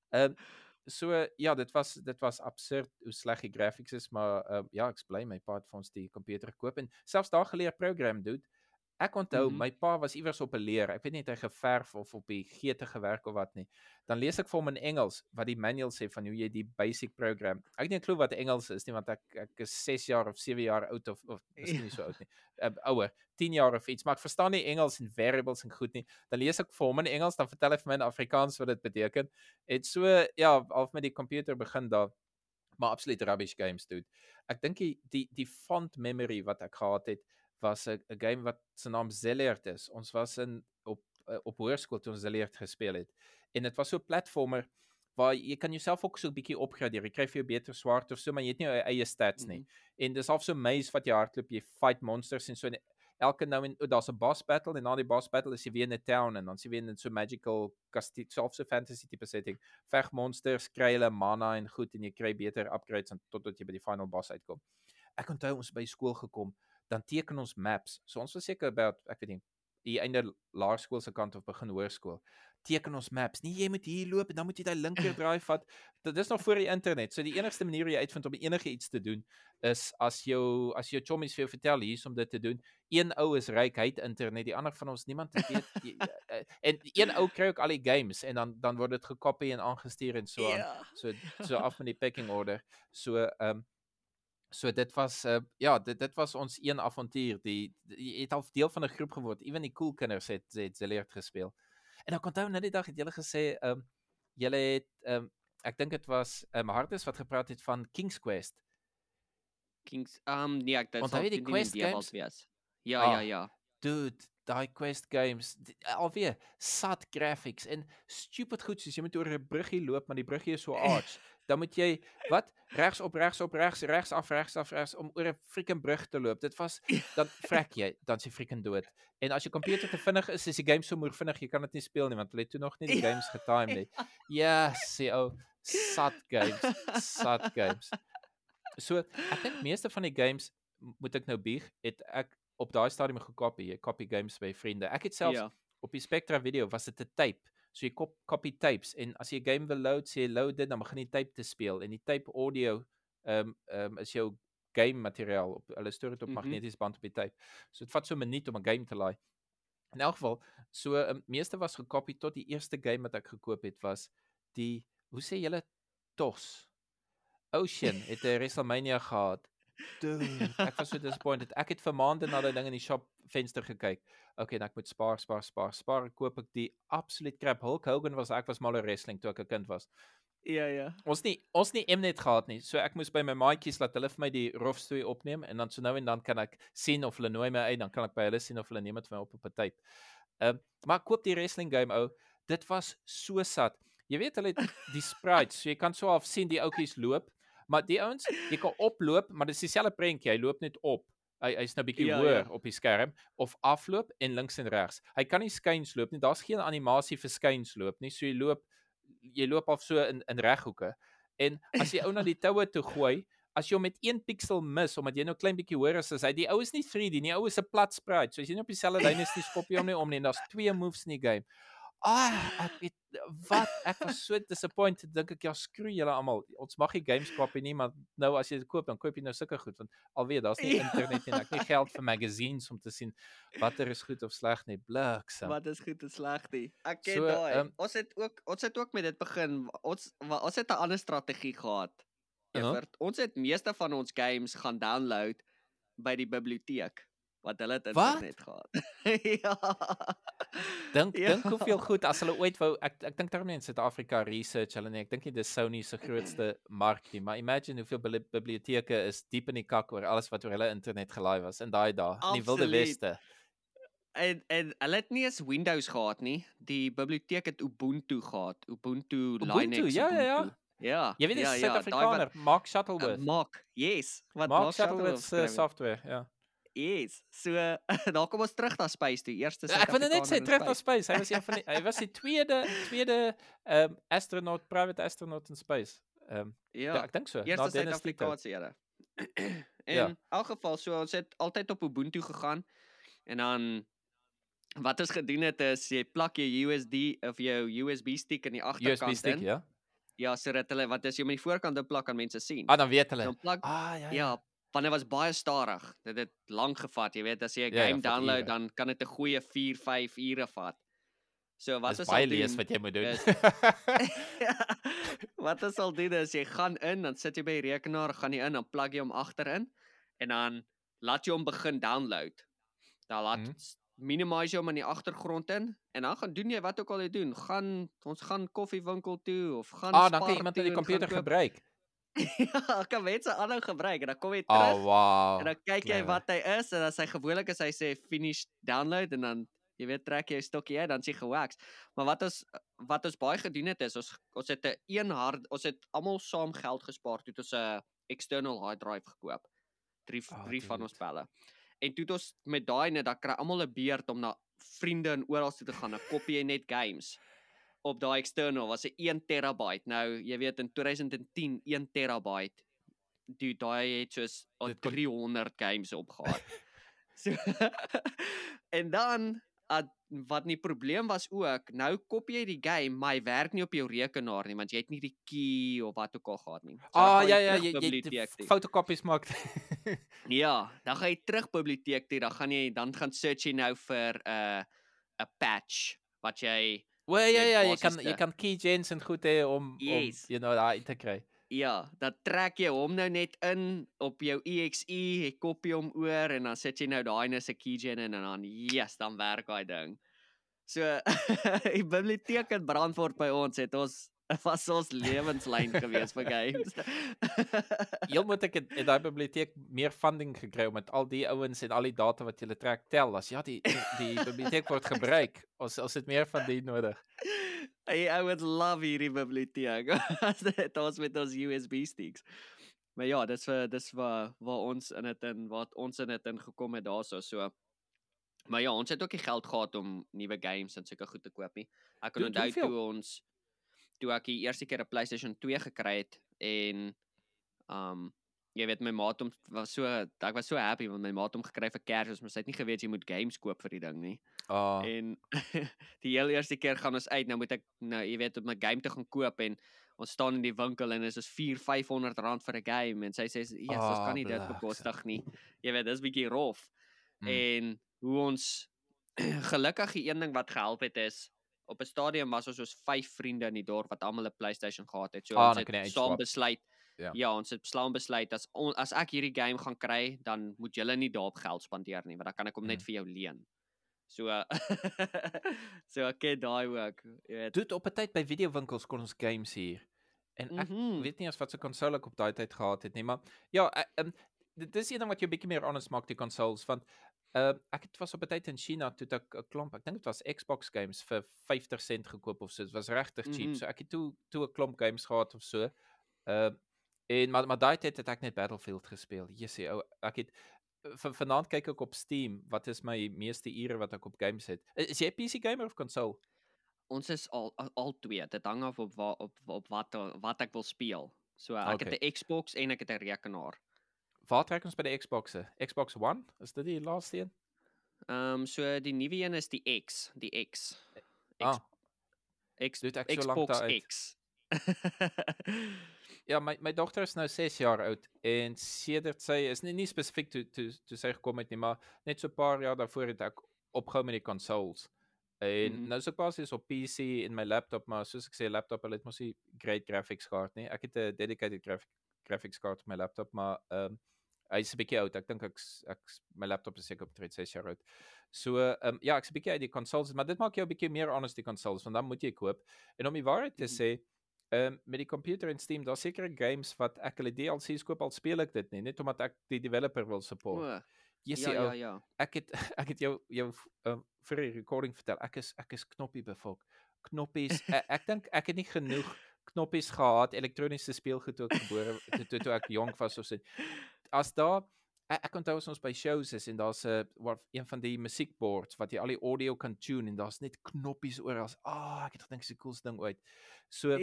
So ja, dit was absurd hoe sleg die graphics is, maar ja, ek bly my pa het vir ons die komputer gekoop en selfs daar geleer program, dude. Ek onthou, my pa was iewers op 'n leer. Ek weet nie het hy geverf of op die geete gewerk of wat nie. Dan lees ek vir hom in Engels wat die manual sê van hoe jy die basic program. Ek het nie 'n klou wat Engels is nie want ek is 6 jaar of 7 jaar oud of miskien nie so oud nie. Ouer, 10 jaar of iets, maar ek verstaan nie Engels en variables en goed nie. Dan lees ek vir hom in Engels, dan vertel hy vir my in Afrikaans wat dit beteken. En so ja, half met die komputer begin daar. Maar absoluut rubbish games, dude. Ek dink die fond memory wat ek gehad het was 'n game wat se naam Zellert is. Ons was op hoërskool toe ons Zellert gespeel het. En dit was so 'n platformer waar jy kan jouself ook so 'n bietjie opgradeer. Jy kry vir jou beter swaard of so, maar jy het nie jou eie stats nie. En dis half so 'n maze wat jy hardloop, jy fight monsters en so en elke nou en daar's 'n boss battle en na die boss battle is jy weer in 'n town en dan is jy weer in so magical kasteel, so fantasy tipe setting. Veg monsters, kry hulle mana en goed en jy kry beter upgrades totdat jy by die final boss uitkom. Ek onthou ons by skool gekom dan teken ons maps. So ons was seker about, ek weet nie, die einde laerskool se kant of begin hoërskool. Teken ons maps. Nee, jy moet hier loop en dan moet jy daai linker draai vat. Dit is nog voor die internet. So die enigste manier hoe jy uitvind om enige iets te doen is as jou chommies vir jou vertel hier's om dit te doen. Een ou is ryk, hy het internet, die ander van ons niemand het weet. En een ou kry ook al die games en dan word dit gekopie en aangestuur en so aan. So af met die pecking order. So dit was dit was ons een avontuur. Jy het al deel van 'n groep geword. Ewen die cool kinders het Zellert gespeel. En ek onthou net die dag het julle gesê julle het ek dink dit was Hartus wat gepraat het van King's Quest. Nee, ek onthou jy die Quest games wees. Ja. Dude, daai Quest games alweer sat graphics en stupid goed soos jy moet oor 'n bruggie loop maar die bruggie is so arch. dan moet jy wat regs op regs af om oor 'n freaking brug te loop. Dit was dan vrek jy, dan is jy freaking dood. En as jou komputer te vinnig is die game so moer vinnig, jy kan dit nie speel nie want hulle het toe nog nie die games getime nie. Ja, sê sat games. So, ek dink meeste van die games moet ek nou bieg, het ek op daai stadium gekopie. Jy copy games by vriende. Ek het selfs op die Spectra video was dit 'n tape. So jy copy tapes en as jy 'n game wil load, sê jy load dit, dan begin die tape te speel en die tape audio is jou game materiaal op hulle stoor dit op magnetiese band op die tape. So dit vat so 'n minuut om 'n game te laai. In elk geval, so meeste was gekopie tot die eerste game wat ek gekoop het was die hoe sê julle TOS. Ocean het 'n WrestleMania gehad. Dude, ek was so disappointed. Ek het vir maande na daai ding in die shop venster gekyk. Okay, dan ek moet spaar, koop ek die absoluut crap. Hulk Hogan ek was mal oor wrestling toe ek 'n kind was. Ja. Ons nie Mnet gehad nie. So ek moes by my maatjies laat hulle vir my die rough story opneem en dan so nou en dan kan ek sien of hulle nooi my uit, dan kan ek by hulle sien of hulle neem dit vir my op 'n tape. Maar ek koop die wrestling game ou. Dit was so sat. Jy weet hulle het die sprites, so jy kan so half sien die ouetjies loop. Maar die ouens, jy kan oploop, maar dis dieselfde prentjie, hy loop net op. Hy's nou bietjie hoër op die skerm of afloop en links en regs. Hy kan nie skuins loop nie. Daar's geen animasie vir skuins loop nie. So jy loop af so in reghoeke. En as jy ou na die toue toe gooi, as jy hom met 1 pixel mis omdat jy nou klein bietjie hoër is, hy die ou is nie 3D nie. Ou is 'n plat sprite. So as jy nie op dieselfde lyn is, skop jy hom nie om nie. En daar's 2 moves in die game. Ek was so disappointed, dink ek, skroei julle almal, ons mag nie games copy nie, maar nou as jy dit koop, dan koop jy nou sulke goed, want alweer, daar's nie internet en ek nie geld vir magazines om te sien, wat is goed of sleg nie, bliksem. Wat is goed en sleg nie, ek ken daai, ons het ook met dit begin, ons het 'n ander strategie gehad, ons het meeste van ons games gaan download by die biblioteek, wat hulle het internet gehad. Dink hoeveel goed as hulle ooit wou ek dink daarom nie in Suid-Afrika research hulle nie. Ek dink nie dis Sony se grootste mark nie, maar imagine hoeveel biblioteke is diep in die kak oor alles wat oor hulle internet gelaai was in daai dae in die Wilde Weste. En hulle het nie eens Windows gehad nie. Die biblioteek het Ubuntu gehad. Ubuntu Linux. Ja. Jy weet dis Suid-Afrikaner, Mark Shuttleworth. Mark, yes. Wat Mark Shuttleworth software, ja. Yes, so daar kom ons terug na Space toe. Eerste Ek wil net sê terug na Space. Hy was die tweede private astronaut in space. Ek dink so. Eerste Suid-Afrikaanse ere. En in elk geval so ons het altyd op Ubuntu gegaan en dan wat ons gedoen het is jy plak jou USB stick in die agterkant USB stick, in. Ja, sodat hulle wat as jy met die voorkant op plak kan mense sien. Dan weet hulle. Dan plak, ja. Want dit was baie stadig. Dit het lank gevat, jy weet, as jy 'n game download dan kan dit 'n goeie 4-5 ure vat. So wat is baie lees wat jy moet doen. Wat is al doen is jy gaan in, dan sit jy by die rekenaar, gaan jy in, dan plug jy hom agterin en dan laat jy hom begin download. Dan laat minimize jy hom in die agtergrond in en dan gaan doen jy wat ook al jy doen. Ons gaan koffiewinkel toe of gaan dan kan iemand die komputer gebruik. Ja, kan mense aanhou gebruik en dan kom jy terug en dan kyk jy wat hy is en as hy gewoonlik is, hy sê finish download en dan, jy weet, trek jy 'n stokkie uit, dan is hy gewax. Maar wat ons baie gedoen het is, ons het ons het almal saam geld gespaar, toe het ons 'n external hard drive gekoop, 3 van ons pelle. En toe het ons met daai net, dan kry almal 'n beurt om na vriende en oral toe te gaan, dan kopie jy net games. Op daai external was 'n 1 terabyte. Nou, jy weet in 2010 1 terabyte. Daai het soos 300 games opgehad. So en dan wat nie probleem was ook, nou kopie jy die game, maar hy werk nie op jou rekenaar nie, want jy het nie die key of wat ook al gehad nie. So jy fotokopies maak. Ja, dan gaan jy terug biblioteek toe, dan gaan search jy nou vir 'n patch wat jy jy kan keygens en goed hê om daai te kry. Ja, dan trek jy hom nou net in op jou EXE, jy kopie hom oor en dan sit jy nou daai net 'n keygen in en dan dan werk daai ding. So die biblioteek in Brandfort by ons was ons lewenslyn gewees vir games. Heel moet ek in daai biblioteek meer funding gekry met al die ouens en al die data wat jy trek tel. As die biblioteek word gebruik, ons het meer van die nodig. I would love hierdie biblioteek. As dit ons met ons USB sticks. Maar ja, dis waar ons in dit in wat ons in dit ingekom het daarso so. Maar ja, ons het ook nie geld gehad om nuwe games en sulke goed te koop nie. Ek kan Dude, onthou hoeveel? toe ek die eerste keer 'n PlayStation 2 gekry het en jy weet my maat hom ek was so happy want my maat hom gekry vir Kersfees, maar hy het nie geweet jy moet games koop vir die ding nie. En die heel eerste keer gaan ons uit, nou moet ek jy weet om 'n game te gaan koop en ons staan in die winkel en is 400-500 rand vir 'n game en sy sê yes, ons kan nie dit bekostig nie. Jy weet, dis bietjie rof. En hoe ons gelukkig die een ding wat gehelp het is op 'n stadium was ons soos 5 vriende in die dorp wat almal 'n PlayStation gehad het. So ons het saam besluit ja, ons het besluit as ek hierdie game gaan kry, dan moet julle nie daarop geld spandeer nie, want dan kan ek hom net vir jou leen. So so ek het daai ook. Jy weet. Dude, op 'n tyd by videowinkels kon ons games hier. En ek weet nie as wat se konsole ek op daai tyd gehad het nie, maar ja, dit is een ding wat jou bietjie meer honest maak die consoles want ek het was op 'n tyd in China toe ek 'n klomp, ek dink dit was Xbox games vir 50 sent gekoop of so. Dit was regtig cheap. So ek het toe 'n klomp games gehad of so. En maar daai tyd het ek net Battlefield gespeel. Jessie, ou, ek het vanaand kyk ek op Steam, wat is my meeste ure wat ek op games het. Is jy 'n PC gamer of console? Ons is al twee. Dit hang af op wat ek wil speel. So ek het 'n Xbox en ek het 'n rekenaar. Waar trek ons by die Xboxe? Xbox One? Is dit die laaste een? So die nuwe een is die X, die X. Xbox X. Ja, my dogter is nou 6 jaar oud en sedert sy is nie spesifiek toe sy gekom het nie, maar net so 'n paar jaar daarvoor het ek opgehou met die consoles. En nou is ek basies op PC en my laptop, maar soos ek sê, laptop het mos nie great graphics card nie. Ek het 'n dedicated graphics card op my laptop, maar hy's 'n bietjie oud. Ek dink my laptop is seker op 6 jaar oud. So ja, ek's 'n bietjie uit die consoles, maar dit maak jou 'n bietjie meer honest die consoles, want dan moet jy koop. En om die waarheid te sê, met die computer en Steam, daar's sekere games wat ek hulle DLC's koop al speel ek dit nie, net omdat ek die developer wil support. Ja. Ek het jou vir die recording vertel. Ek is knoppie bevolk. Knoppies. Ek dink ek het nie genoeg knoppies gehad elektroniese speelgoed toe ek gebore toe ek jonk was of so. As daar ek onthou ons by shows is en daar's 'n van die musiekboards wat jy al die audio kan tune en daar's net knoppies oral. Ek het gedink dis die coolste ding ooit. So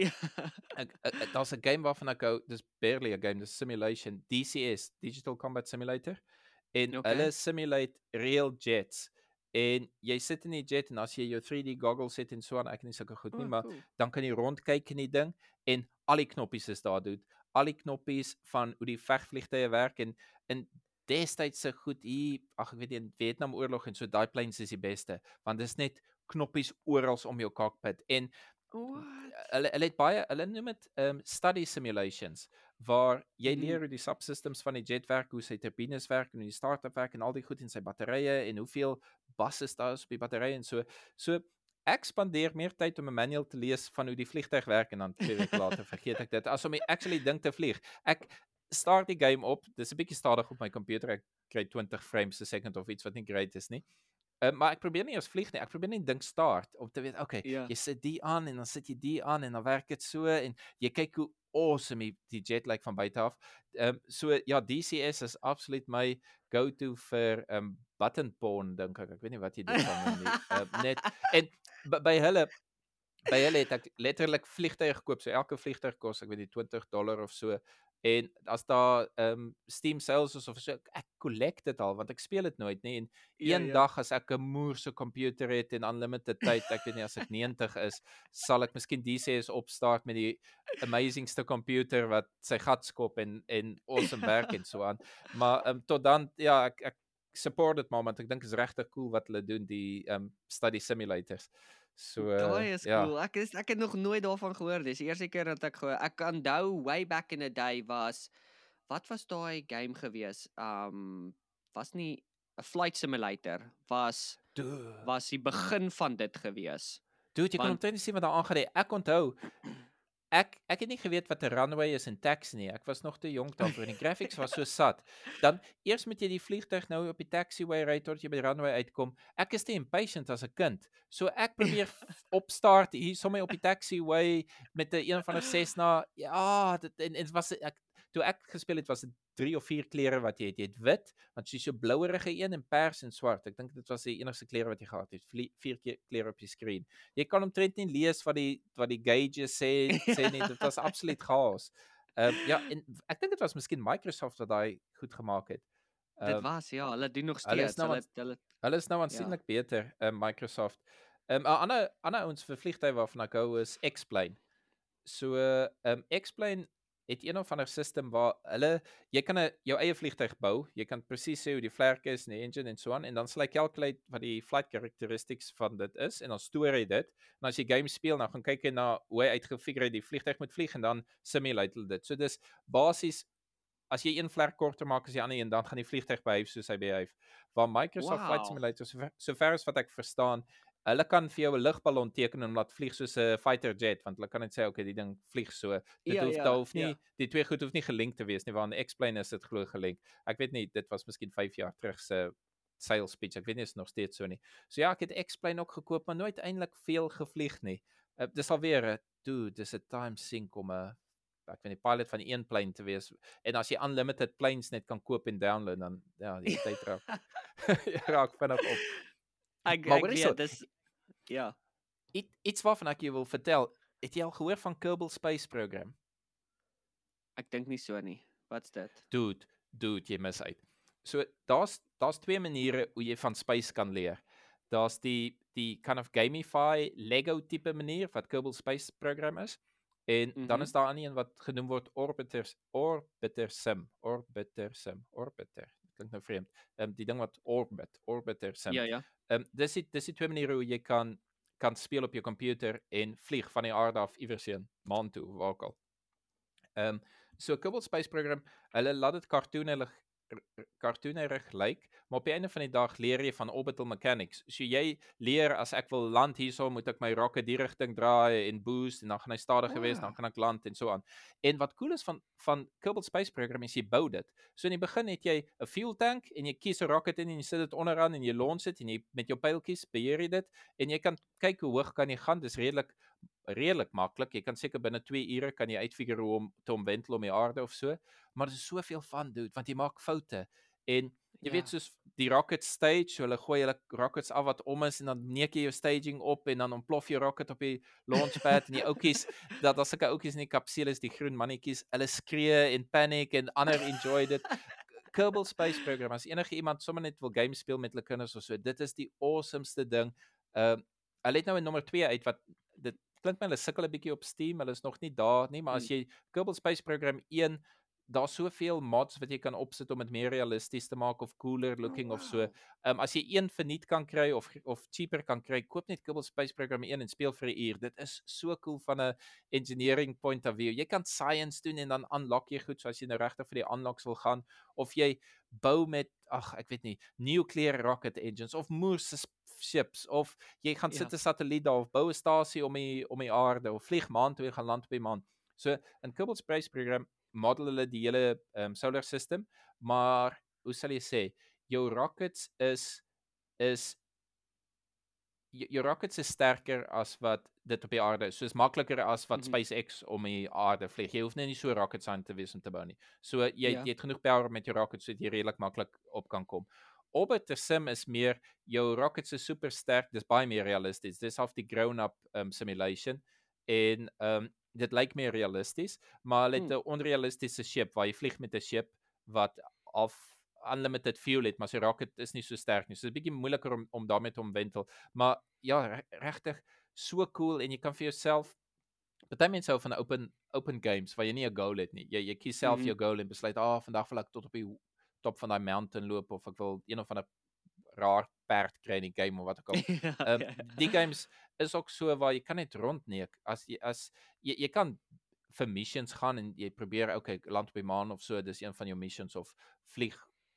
daar's 'n game waarvan ek hou, dis barely 'n game, dis simulation, DCS, Digital Combat Simulator. En hulle simulate real jets. En jy sit in die jet en as jy jou 3D goggles het en so aan, ek nie sulke goed nie, maar dan kan jy rondkyk in die ding en al die knoppies is daar, dude. Al die knoppies van hoe die vegvliegtuie werk en destyds se goed hier, ek weet nie, in Vietnam oorlog en so, daai planes is die beste, want dis net knoppies oral om jou cockpit. En hulle het baie, hulle noem dit study simulations, waar jy leer hoe die subsystems van die jet werk, hoe sy turbines werk en hoe die start-up werk en al die goed in sy batterye en hoeveel buses daar is op die batterye en so. So ek spandeer meer tyd om 'n manual te lees van hoe die vliegtuig werk en dan 2 weke later vergeet ek dit, as om actually ding te vlieg. Ek start die game op, dis 'n bietjie stadig op my computer, ek kry 20 frames a second of iets wat nie great is nie. Maar ek probeer nie eers vlieg nie, ek probeer net dink start, om te weet, okay, jy sit die aan en dan sit jy die aan en dan werk dit so en jy kyk hoe awesome die jet lyk van buite af. So ja, DCS is absoluut my go-to vir button porn, dink ek weet nie wat jy dit van noem nie. Net en by hulle het ek letterlik vliegtuie gekoop, so elke vliegtuig kos ek weet nie $20 of so. En as daar Steam sales is of so, ek collect dit al, want ek speel dit nooit nie, en een dag as ek 'n moerse computer het en unlimited tyd, ek weet nie, as ek 90 is, sal ek miskien DCS opstart met die amazingste computer wat sy gat skop en awesome werk en so aan. Maar tot dan, ja, ek support dit maar, want ek dink is regtig cool wat hulle doen, die study simulators. So daai is cool. Ek het nog nooit daarvan gehoor. Dis die eerste keer dat ek onthou way back in the day wat was daai game gewees? Was nie 'n flight simulator was die begin van dit gewees. Dude, jy kan omtrent sien wat daar aangaan. Ek onthou ek het nie geweet wat 'n runway is in taxi nie. Ek was nog te jonk daarvoor en die graphics was so sat. Dan eers moet jy die vliegtuig nou op die taxiway ry tot jy by die runway uitkom. Ek is te impatient as 'n kind. So ek probeer opstart hier sommer op die taxiway met 'n een van 'n Cessna. Ja, dit en dit was toe ek gespeel het was dit 3 of 4 kleure wat jy het. Jy het wit, want jy so blouerige een en pers en swart. Ek dink dit was die enigste kleure wat jy gehad het. 4 kleure op die skerm. Jy kan omtrent nie lees wat die gauges sê nie. Dit was absoluut chaos. Ja, en ek dink dit was miskien Microsoft wat daai goed gemaak het. Dit was ja, hulle doen nog Hulle is steeds. Hulle is nou ja. aansienlik beter, Microsoft. 'n ander ouens vir vliegtye waarvan ek hou is X-Plane. So, X-Plane het een of ander system waar jy kan jou eie vliegtuig bou. Jy kan presies sê hoe die vlerke is en die engine en so aan en dan sal hy calculate wat die flight characteristics van dit is en dan stoor hy dit. En as jy game speel, dan gaan kyk jy na hoe hy uitgefigure die vliegtuig moet vlieg en dan simulate hulle dit. So dis basies as jy een vlerk korter maak as die ander een, dan gaan die vliegtuig behuif soos hy behuif. Waar Microsoft Flight Simulator sover as wat ek verstaan, hulle kan vir jou 'n lugballon teken en laat vlieg soos 'n fighter jet, want hulle kan net sê okay, die ding vlieg so. Dit hoef nie die twee goed hoef nie gelink te wees nie, waar in X-Plane is dit glo gelink. Ek weet nie, dit was miskien 5 jaar terug se sales pitch. Ek weet nie is nog steeds so nie. So ja, ek het X-Plane ook gekoop, maar nooit eintlik veel gevlieg nie. Dis alweer dis 'n time sink om 'n ek weet nie pilot van een plane te wees. En as jy unlimited planes net kan koop en download, dan ja, die tyd raak. raak vinnig op. Ek weet dis ja. Iets waarvan ek jou wil vertel. Het jy al gehoor van Kerbal Space Program? Ek dink nie so nie. Wat's dit? Dude, jy mis uit. So daar's twee maniere hoe jy van space kan leer. Daar's die kind of gamify Lego tipe manier wat Kerbal Space Program is. En dan is daar 'n een wat genoem word Orbiter Sim. Orbiter. Klink nou vreemd. Die ding wat Orbiter Sim. Ja. Dis die twee maniere hoe jy kan speel op jou komputer en vlieg van die aarde af iewers heen, maan toe, waar ook al. So Kerbal Space Program, hulle laat dit cartoonerig lyk, maar op die einde van die dag leer jy van orbital mechanics. So jy leer as ek wil land hierso, moet ek my rocket die rigting draai en boost en dan gaan hy stadiger wees, dan gaan ek land en so aan. En wat cool is van Kerbal Space Program is jy bou dit. So in die begin het jy 'n fuel tank en jy kies 'n rocket in en jy sit dit onderaan en jy launch dit en jy met jou pyltjies beheer jy dit en jy kan kyk hoe hoog kan jy gaan. Dis redelik maklik. Jy kan seker binne 2 ure kan jy uitfigure hoe om te omwentel om die aarde of so, maar dit is soveel fun dude, want jy maak foute en jy weet soos die rocket stage, so hulle gooi hulle rockets af wat om is en dan neek jy jou staging op en dan ontplof jou rocket op die launchpad en die ouetjies, dat as sulke ouetjies in die kapsules, die groen mannetjies, hulle skree en panic en ander enjoy dit. Kerbal Space Program, as enige iemand sommer net wil game speel met hulle kinders of so, dit is die awesomeste ding. Hulle het nou 'n nommer 2 uit wat dit klink my hulle sukkel 'n bietjie op Steam, hulle is nog nie daar nie, maar as jy Kerbal Space Program 1, daar's soveel mods wat jy kan opsit om dit meer realisties te maak of cooler looking of so. As jy een verniet kan kry of cheaper kan kry, koop net Kerbal Space Program 1 en speel vir 'n uur. Dit is so cool van 'n engineering point of view. Jy kan science doen en dan unlock jy goed, so as jy nou regtig vir die unlocks wil gaan, of jy bou met ek weet nie, nuclear rocket engines of Moose ships of jy gaan sit 'n satelliet daar of bou 'n stasie om die aarde of vlieg maan toe en gaan land op die maan. So in Kerbal Space Program model hulle die hele solar system, maar hoe sal jy sê, jou rockets is sterker as wat dit op die aarde is. So is makliker as wat SpaceX om die aarde vlieg. Jy hoef nie so rocket scientist te wees om te bou nie. So jy het genoeg power met jou rockets sodat jy redelik maklik op kan kom. Orbiter Sim is meer, jou rockets is super sterk, dis baie meer realisties. Dis half die grown-up simulation en dit lyk meer realisties, maar hulle het 'n onrealistiese ship waar jy vlieg met 'n ship wat unlimited fuel het, maar sy rocket is nie so sterk nie. So dit is 'n bietjie moeiliker om daarmee te omwentel. Maar ja, regtig so cool en jy kan vir jouself party mense hou van open games waar jy nie 'n goal het nie. Jy kies self jou goal en besluit, vandag wil ek tot op die top van daai mountain loop of ek wil een of ander raar perd kry in die game of wat ook al. Die games is ook so waar jy kan net rondneek. As jy kan vir missions gaan en jy probeer land op die maan of so, dis een van jou missions of vlieg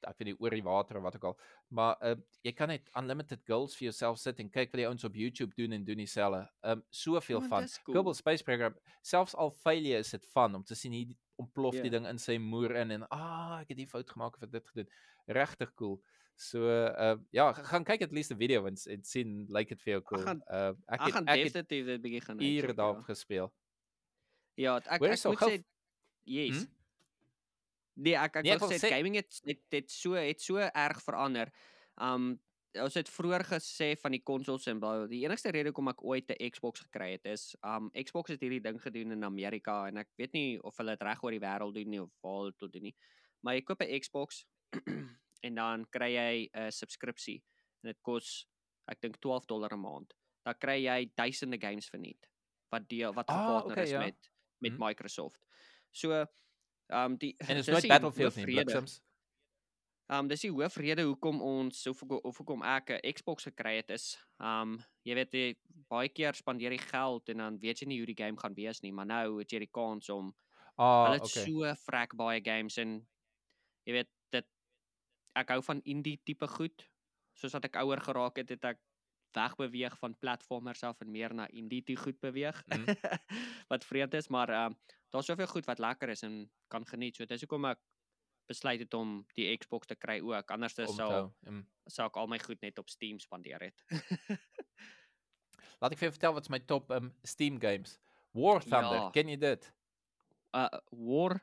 ek weet nie oor die water of wat ook al, maar jy kan net unlimited goals vir jouself sit en kyk wat die ouens op YouTube doen en doen dieselfde. Soveel Man, van. dis cool. Kerbal Space Program, selfs al failure is dit fun om te sien hier ontplof die Ja. ding in sy moer in en ek het die fout gemaak of dit gedoen. Regtig cool. So ja, gaan kyk at least 'n video en sien lyk dit vir jou cool. Ek gaan ek het definitief dit bietjie gaan ure uitcheck. daarop gespeel. Ja, ek Hoorie moet sê yes. Nee, ek Nee, wil sê gaming het so erg verander. Ons het vroeër gesê van die consoles en bla. Die enigste rede hoekom ek ooit 'n Xbox gekry het is Xbox het hierdie ding gedoen in Amerika en ek weet nie of hulle dit reg oor die wêreld doen nie of waar hulle dit doen nie. Maar jy koop 'n Xbox en dan kry jy 'n subskripsie en dit kos ek dink $12 'n maand. Dan kry jy duisende games verniet wat gepartner is met Microsoft. So die en is nooit Battlefield nie, bliksems. Dis die hoofrede hoekom hoekom ek 'n Xbox gekry het is jy weet baie keer spandeer jy geld en dan weet jy nie hoe die game gaan wees nie, maar nou het jy die kans om hulle het so vrek baie games en jy weet ek hou van indie tipe goed. Soos wat ek ouer geraak het ek wegbeweeg van platformers af en meer na indie toe goed beweeg. Wat vreemd is, maar daar's soveel goed wat lekker is en kan geniet. So dis hoekom ek besluit het om die Xbox te kry ook. Anders sou ek al my goed net op Steam spandeer het. Laat ek vir jou vertel wat is my top Steam games. War Thunder, ken jy dit? War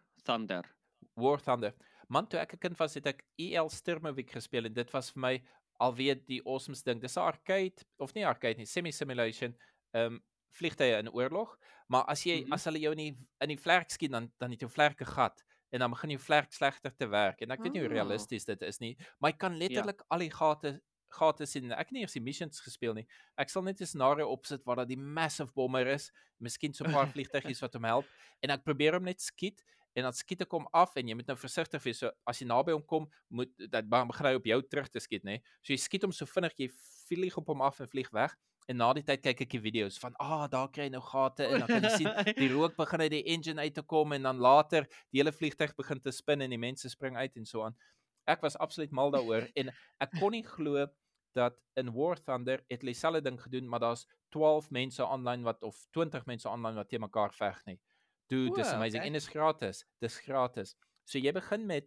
Thunder. Man, toe ek 'n kind was, het ek EL Sturmovik gespeel en dit was vir my alweer die awesomest ding. Dis 'n arcade of nie arcade nie, semi-simulation, vliegtye in oorlog, maar as hulle jou in die vlerk skiet dan het jou vlerk 'n gat en dan begin jou vlerk slegter te werk en ek weet nie hoe realisties dit is nie, maar jy kan letterlik al die gate sien. Ek het nie eers die missions gespeel nie. Ek sal net 'n scenario opsit waar daar die massive bomber is, miskien so 'n paar vliegtuigies wat hom help en ek probeer hom net skiet en dan skiet ek hom af en jy moet nou versigtig wees. So as jy naby hom kom, moet dat begin hy op jou terug te skiet, nê? So jy skiet hom so vinnig, jy vlieg op hom af en vlieg weg. En na die tyd kyk ek die video's van daar kry jy nou gate en dan kan jy sien die rook begin uit die engine uit te kom en dan later die hele vliegtuig begin te spin en die mense spring uit en so aan. Ek was absoluut mal daaroor en ek kon nie glo dat in War Thunder het hulle dieselfde ding gedoen, maar daar's 12 mense online of 20 mense online wat teen mekaar veg nie. Dude, dis amazing. En is gratis. Dis gratis. So jy begin met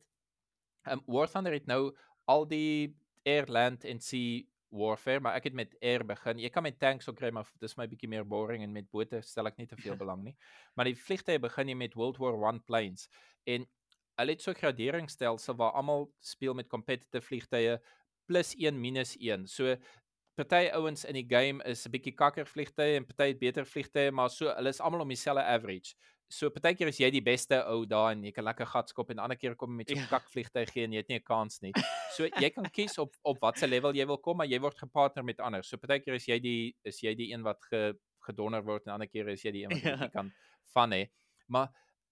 War Thunder het nou al die air, land en sea warfare, maar ek het met air begin. Jy kan met tanks ook kry, maar dis my bietjie meer boring en met bote stel ek nie te veel belang nie. Maar die vliegtye begin jy met World War I planes. En hulle het so 'n graderingsstelsel waar almal speel met competitive vliegtye +1 -1. So party ouens in die game is 'n bietjie kakker vliegtye en party het beter vliegtye, maar so hulle is almal om dieselfde average. So partykeer is jy die beste ou daar en jy kan lekker gat skop en ander keer kom jy met so 'n kak vliegtyg en jy het nie 'n kans nie. So jy kan kies op watse level jy wil kom, maar jy word gepartner met ander. So partykeer is jy die een wat gedonder word en ander keer is jy die een wat jy kan van hê. Maar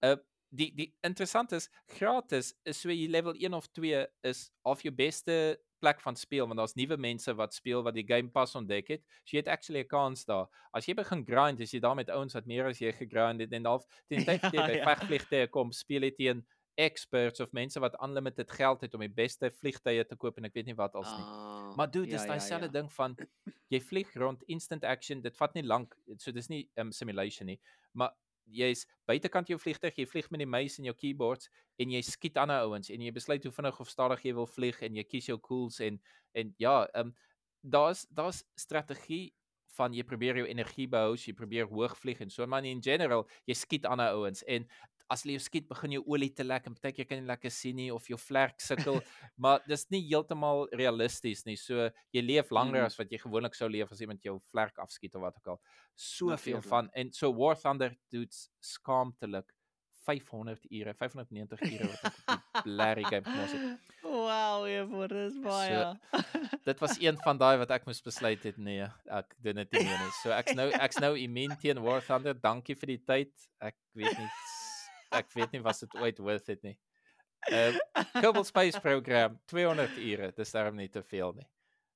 die interessant is gratis is so jy level 1 of 2 is of jou beste plek van speel want daar's nuwe mense wat speel wat die Game Pass ontdek het. So jy het actually 'n kans daar. As jy begin grind, as jy daar met ouens wat meer as jy gegrind het en half teen tyd jy by vegvliegtye kom, speel jy teen experts of mense wat unlimited geld het om die beste vliegtye te koop en ek weet nie wat als nie. Maar dude, dis daai selfde ding van jy vlieg rond instant action, dit vat nie lank, so dis nie simulation nie, maar jy's buitekant jou vliegtuig, jy vlieg met die muis en jou keyboards en jy skiet ander ouens en jy besluit hoe vinnig of stadig jy wil vlieg en jy kies jou cools en ja, daar's strategie van jy probeer jou energie behou, jy probeer hoog vlieg en so, maar in general, jy skiet ander ouens en as jy skiet, begin jou olie te lek en partykeer kan jy lekker sien nie of jou vlerk sukkel, maar dis nie heeltemal realisties nie. So jy leef langer as wat jy gewoonlik sou leef as iemand jou vlerk afskiet of wat ook al. Soveel van en so War Thunder doet skaamtelik 590 ure wat ek op die blerry game gemors het. Wow, ja, dis baie. So, dit was een van daai wat ek moes besluit het, nee, ek doen dit nie meer nie. So ek's nou immuun teen War Thunder. Dankie vir die tyd. Ek weet nie was dit ooit worth it nie. Kerbal Space Program 200 ure, dis daarom nie te veel nie.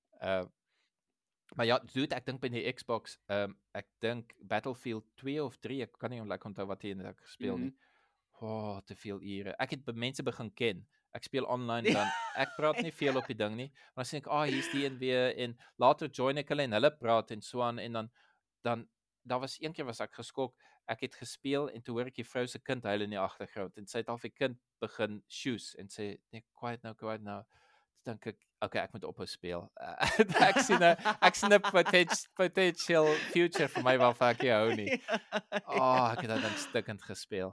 Maar ja, dude, ek dink by die Xbox, ek dink Battlefield 2 of 3, ek kan nie onthou wat hier ek gespeel nie. Te veel ure. Ek het mense begin ken Ek speel online dan. Ek praat nie veel op die ding nie. Maar dan sê ek, hier's die een weer en later join ek hulle en hulle praat en so aan en dan daar was een keer was ek geskok. Ek het gespeel en toe hoor ek die vrou se kind huil in die agtergrond en sy het al vir kind begin shoes en sê nee, quiet now. Toe dink ek, okay, ek moet ophou speel. Ek sien 'n potential future vir my waarvan ek nie hou nie. Ek het daai ding stikkend gespeel.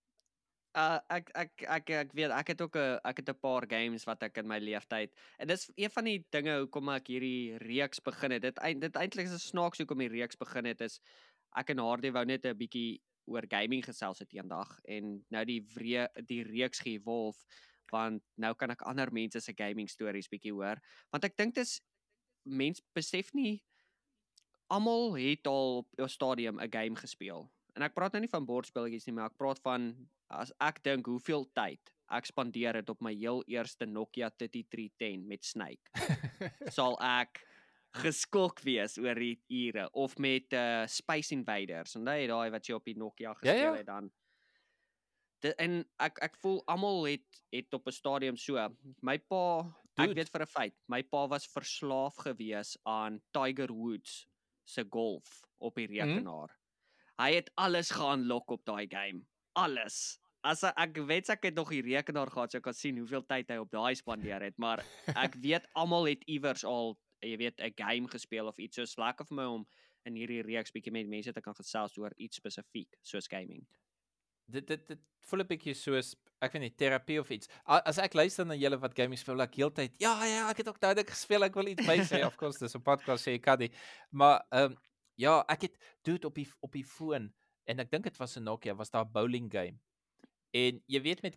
Ek weet ek het ook 'n paar games wat ek in my lewenstyd en dis een van die dinge hoekom ek hierdie reeks begin het. Dit eintlik is 'n snaaks hoekom die reeks begin het is ek en Hardy wou net 'n bietjie oor gaming gesels het eendag en nou die reeks ge-evolve want nou kan ek ander mense se gaming stories bietjie hoor want ek dink dis mense besef nie almal het al op 'n stadium 'n game gespeel. En ek praat nou nie van bordspelletjies nie, maar ek praat van as ek dink hoeveel tyd ek spandeer het op my heel eerste Nokia 3310 met Snake, sal ek geskok wees oor die ure of met Space Invaders. Onthou jy daai wat jy op die Nokia gespeel het dan? En ek voel almal het op 'n stadium so. My pa, ek weet vir 'n feit, my pa was verslaaf gewees aan Tiger Woods se golf op die rekenaar. Hy het alles ge-unlock op daai game. Alles. As ek weet ek het nog die rekenaar gehad so ek kan sien hoeveel tyd hy op daai spandeer het, maar ek weet almal het iewers al, jy weet, 'n game gespeel of iets. So lekker vir my om in hierdie reeks bietjie met mense te kan gesels oor iets spesifiek soos gaming. Dit voel 'n bietjie soos ek weet nie terapie of iets. As ek luister na julle wat gaming speel, ek heeltyd ja, ek het ook daai ding gespeel, ek wil iets by sê. Of course, dis 'n podcast sê jy kan nie. Maar ja, ek het dude op die foon en ek dink dit was 'n Nokia, was daar 'n bowling game. En jy weet met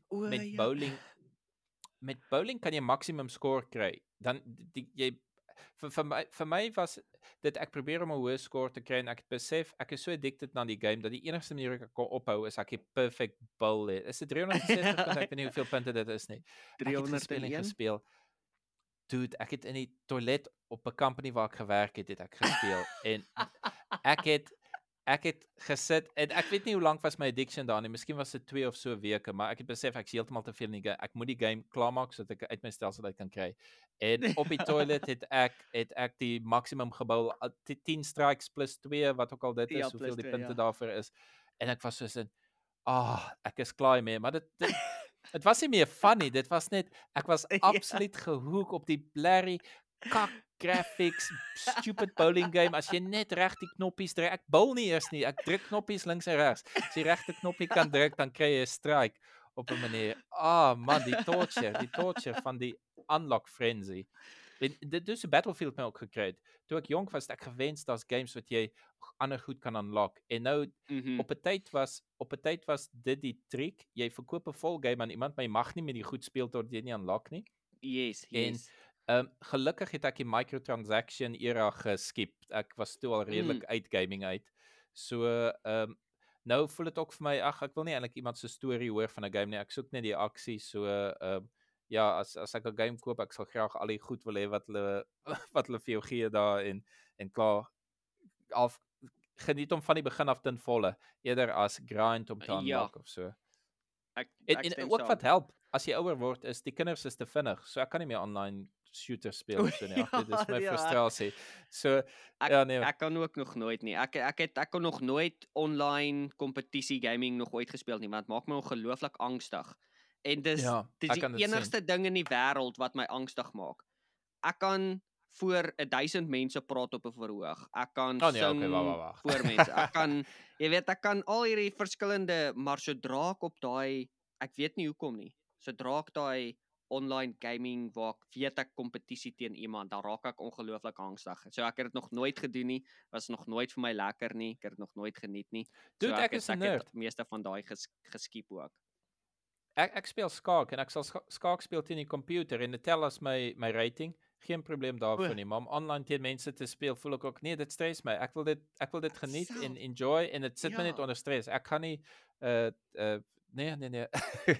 bowling kan jy maksimum score kry. Dan jy vir my was dit ek probeer om 'n hoë score te kry en ek het besef ek is so addicted aan die game dat die enigste manier ek kan ophou is ek 'n perfect bowl het. Is dit 360 punte? Ek weet nie hoeveel punte dit is nie. 301 gespeel. Dude, ek het in die toilet op 'n company waar ek gewerk het ek gespeel en ek het gesit en ek weet nie hoe lank was my addiction daar nie. Miskien was dit 2 of so weke, maar ek het besef ek's heeltemal te veel in die game. Ek moet die game klaarmaak sodat ek uit my stelsel uit kan kry. En op die toilet het ek die maksimum gebou 10 strikes plus 2 wat ook al dit is, hoeveel die punte daarvoor is. En ek was soos in ek is klaar mee, maar dit was nie meer funny, dit was net ek was absoluut gehoek op die blurry kak graphics, stupid bowling game. As jy net reg die knoppies druk, ek bowl nie eers nie, ek druk knoppies links en regs. As jy regte knoppie kan druk, dan kry jy 'n strike op 'n manier. Man, die torture van die unlock frenzy. En dit is 'n Battlefield my ook gekry het. Toe ek jonk was, ek gewens daar's games wat jy ander goed kan unlock. En nou op 'n tyd was dit die trick. Jy verkoop 'n vol game aan iemand, maar jy mag nie met die goed speel tot jy nie unlock nie. Yes. En gelukkig het ek die microtransaction era geskip. Ek was toe al redelik uit gaming uit. So nou voel dit ook vir my ek wil nie eintlik iemand se storie hoor van 'n game nie. Ek soek net die aksie. So ja, as ek 'n game koop, ek sal graag al die goed wil hê wat hulle vir jou gee daar en klaar geniet hom van die begin af ten volle eerder as grind om te unlock of so. En ook wat help as jy ouer word is die kinders is te vinnig. So ek kan nie meer online shooter speel of so nie. Dit is my frustrasie. So ek kan ook nog nooit nie. Ek kon nog nooit online kompetisie gaming nog ooit gespeel nie, want maak my ongelooflik angstig. En dis die enigste ding in die wêreld wat my angstig maak. Ek kan voor 1000 mense praat op 'n verhoog. Ek kan sing voor mense. Ek kan al hierdie verskillende, maar sodra ek op daai, ek weet nie hoekom nie. Sodra ek daai online gaming waar ek weet ek kompetisie teen iemand, dan raak ek ongelooflik angstig. So ek het dit nog nooit gedoen nie. Was nog nooit vir my lekker nie. Ek het dit nog nooit geniet nie. So ek het meeste van daai geskiep ook. Ek speel skaak en ek sal skaak speel teen die komputer en dit tel as my rating. Geen probleem daarvoor nie, maar om online teen mense te speel voel ek ook nee, dit stres my. Ek wil dit geniet en enjoy en dit sit my net onder stres. Ek kan nie nee.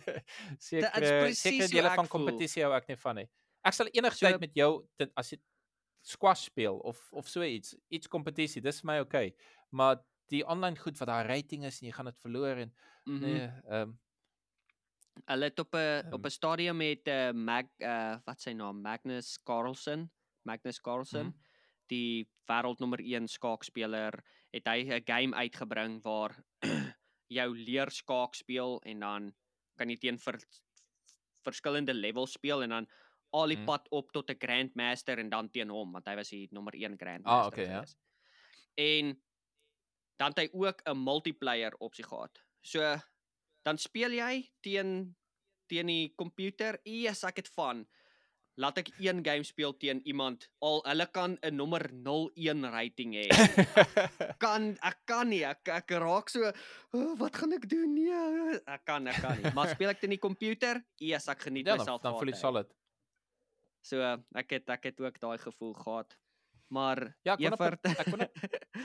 Seker dele van kompetisie hou ek nie van nie. Ek sal enigstyd met jou as jy squash speel of so iets kompetisie, dis vir my okay. Maar die online goed wat daar rating is en jy gaan dit verloor en Hulle het op 'n stadium met wat sy naam Magnus Carlsen, Mhm. die wêreldnommer 1 skaakspeler, het hy 'n game uitgebring waar jou leer skaak speel en dan kan jy teen verskillende levels speel en dan al die Mhm. pad op tot 'n grandmaster en dan teen hom want hy was die nommer 1 Ah, grandmaster okay, ja. gewees. En dan het hy ook 'n multiplayer opsie gehad. So dan speel jy teen die komputer. Eers ek het van laat ek een game speel teen iemand al hulle kan 'n nommer 01 rating hê. Ek kan nie. Ek raak so, wat gaan ek doen? Nee, ek kan nie. Maar speel ek teen die komputer? Eers ek geniet Ja, myself dan voel jy gehad. solid. So ek het ook daai gevoel gehad. Maar Ja, ek Evert kon op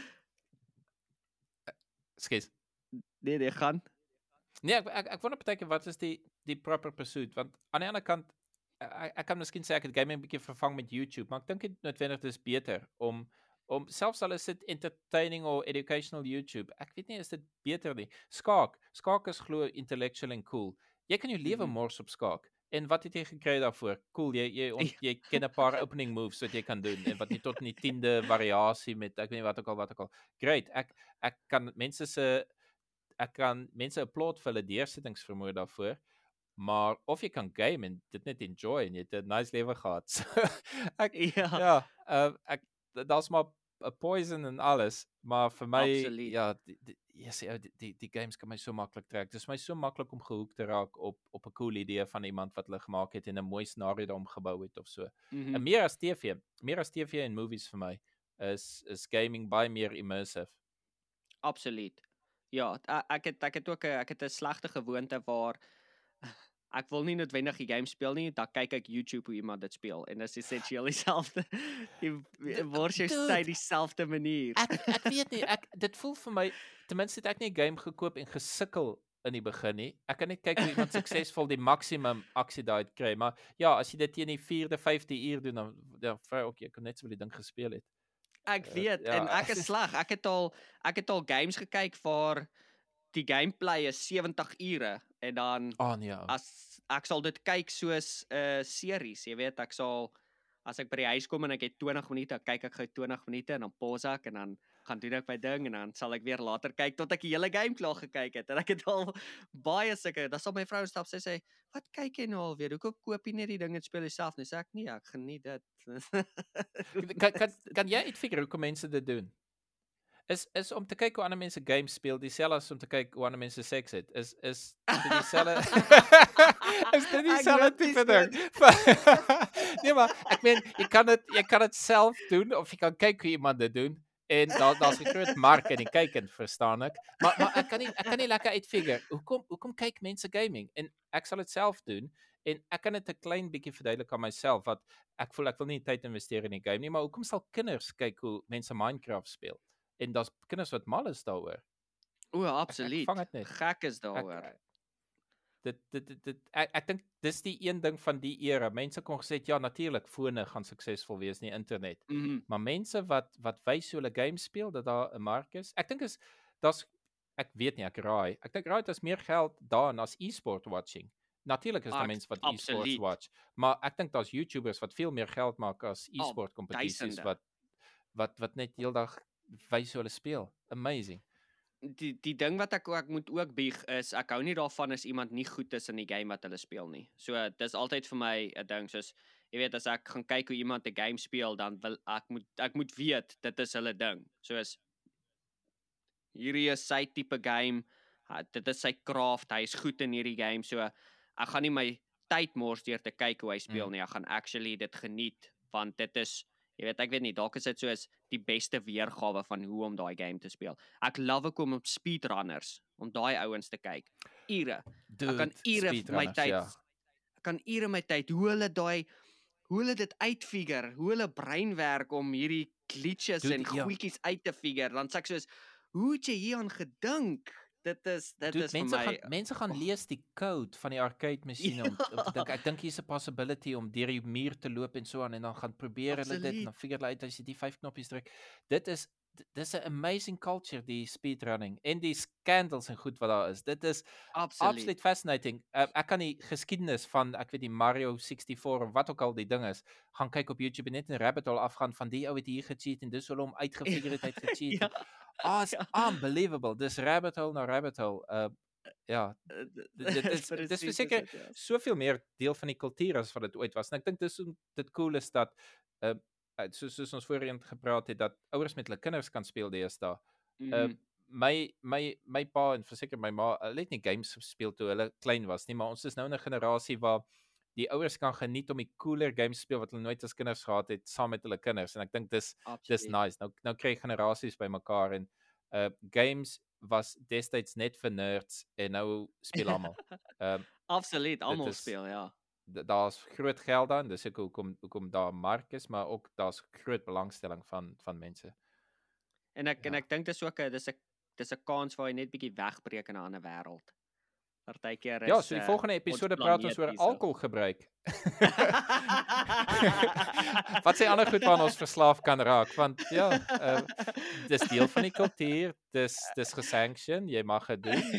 Skus. nee, gaan. Nee, ek wonder partykeer wat is die proper pursuit, want aan die ander kant ek kan miskien sê ek het gaming 'n bietjie vervang met YouTube, maar ek dink dit noodwendig dis beter om selfs al is dit entertaining or educational YouTube. Ek weet nie is dit beter nie. Skaak is glo intellectual en cool. Jy kan jou lewe mors op skaak. En wat het jy gekry daarvoor? Cool, jy ken 'n paar opening moves wat jy kan doen en wat jy tot in die 10de variasie met ek weet nie wat ook al. Great. Ek kan mense applaud vir hulle deursettingsvermoë daarvoor. Maar of jy kan game en dit net enjoy en jy het 'n nice lewe gehad. So, Ja, ek daar's maar 'n poison en alles, maar vir my absoluut. ja, die games kan my so maklik trek. Dit is my so maklik om gehoek te raak op 'n cool idee van iemand wat hulle gemaak het en 'n mooi scenario daarom gebou het of so. En meer as TV en movies vir my is gaming baie meer immersive. Absoluut. Ja, ek het ook 'n slegte gewoonte waar ek wil nie noodwendig die game speel nie, dan kyk ek YouTube hoe iemand dit speel en dit is essensieel dieselfde. Jy word jy tyd dieselfde manier. Ek weet nie, dit voel vir my ten minste het ek nie 'n game gekoop en gesukkel in die begin nie. Ek kan net kyk hoe iemand suksesvol die maksimum aksie daai kry, maar ja, as jy dit teen die 4de, 5de uur doen dan vra ek kan net so wel die ding gespeel het. Ek weet Ja. en ek is sleg. Ek het al games gekyk waar die gameplay is 70 ure en dan Nee. as ek sal dit kyk soos 'n series, jy weet, as ek by die huis kom en ek het 20 minute, kyk ek gou 20 minute en dan pause ek en dan gaan doen ek my ding en dan sal ek weer later kyk tot ek die hele game klaar gekyk het. En ek het al baie sulke, dan sal my vrou stap sê, "Wat kyk jy nou alweer? Hoekom koop jy net die ding en speel jouself nie?" Sê ek, "Nee, ek geniet dit." Kan jy uitfigure hoekom mense dit doen? Is om te kyk hoe ander mense games speel dieselfde as om te kyk hoe ander mense seks het. Is dit dieselfde is dit dieselfde tipe ding? Nee, maar ek meen jy kan dit self doen of jy kan kyk hoe iemand dit doen en daar's 'n groot mark in die kyk en verstaan ek. Maar ek kan nie lekker uitfigure hoekom kyk mense gaming en ek sal dit self doen en ek kan dit 'n klein bietjie verduidelik aan myself wat ek voel ek wil nie tyd investeer in die game nie, maar hoekom sal kinders kyk hoe mense Minecraft speel? En daar's kinders wat mal is daaroor. O, Ek absoluut. vang dit net. Gek is daaroor. Ek dink dis die een ding van die era. Mense kon gesê ja, natuurlik fone gaan suksesvol wees, nie internet. Maar mense wat wys hoe hulle games speel dat daar 'n mark is. Ek dink ek weet nie, ek raai. Ek dink raai daar's meer geld daarin as e-sport watching. Natuurlik is daar mense wat e-sports watch, maar ek dink daar's YouTubers wat veel meer geld maak as e-sport kompetisies wat net heeldag wys hoe hulle speel. Amazing. Die ding wat ek moet ook bieg is ek hou nie daarvan as iemand nie goed is in die game wat hulle speel nie. So dis altyd vir my 'n ding soos jy weet as ek gaan kyk hoe iemand 'n game speel dan wil ek moet weet dit is hulle ding. Soos hierdie is sy tipe game. Dit is sy craft. Hy is goed in hierdie game. So ek gaan nie my tyd mors deur te kyk hoe hy speel nie. Ek gaan actually dit geniet want dit is jy weet ek weet nie dalk is dit soos die beste weergawe van hoe om daai game te speel. Ek love ek om op speedrunners om daai ouens te kyk. Ure. Ek kan ure my tyd. Ja. Ek kan ure my tyd hoe hulle dit uitfigure, hoe hulle brein werk om hierdie glitches en goedjies uit te figure. Dan sê ek soos hoe het jy hieraan gedink? Dit is vir my mense gaan lees die code van die arcade masjiene om te dink ek dink hier's 'n possibility om deur die muur te loop en so aan en dan gaan probeer hulle dit en dan figure hulle uit as jy die 5 knoppies druk. Dit is dis 'n amazing culture die speedrunning en die scandals en goed wat daar is. Dit is Absoluut. absoluut fascinating. Ek kan die geskiedenis van ek weet die Mario 64 of wat ook al die ding is, gaan kyk op YouTube en net 'n rabbit hole afgaan van die ou het hier gecheat en dis hoe hom uitgefigure het hy het gecheat. Ja, It's ja. unbelievable. Dis rabbit hole na rabbit hole. Ja, dit is Presies is verseker dit, ja. soveel meer deel van die kultuur as wat dit ooit was. En ek dink dis hoe dit cool is dat soos ons voorheen gepraat het dat ouers met hulle kinders kan speel deesdae. Mhm. My pa en verseker my ma, hulle het nie games gespeel toe hulle klein was nie, maar ons is nou in 'n generasie waar die ouers kan geniet om die cooler games speel wat hulle nooit as kinders gehad het saam met hulle kinders en ek dink dis Absoluut. nice. Nou kry generasies bymekaar en games was destyds net vir nerds en nou speel almal. Absoluut, almal is- speel, ja. Daar's groot geld aan, dis ek hoekom daar 'n mark is, maar ook daar's groot belangstelling van mense. En ek Ja. dink dis ook 'n dis 'n kans waar jy net bietjie wegbreek in 'n ander wêreld. Partykeer is Ja, so die volgende episode praat ons oor alkoholgebruik. Wat sê ander goed waaraan ons verslaaf kan raak want ja, dis deel van die kultuur, dis gesanction, jy mag dit doen.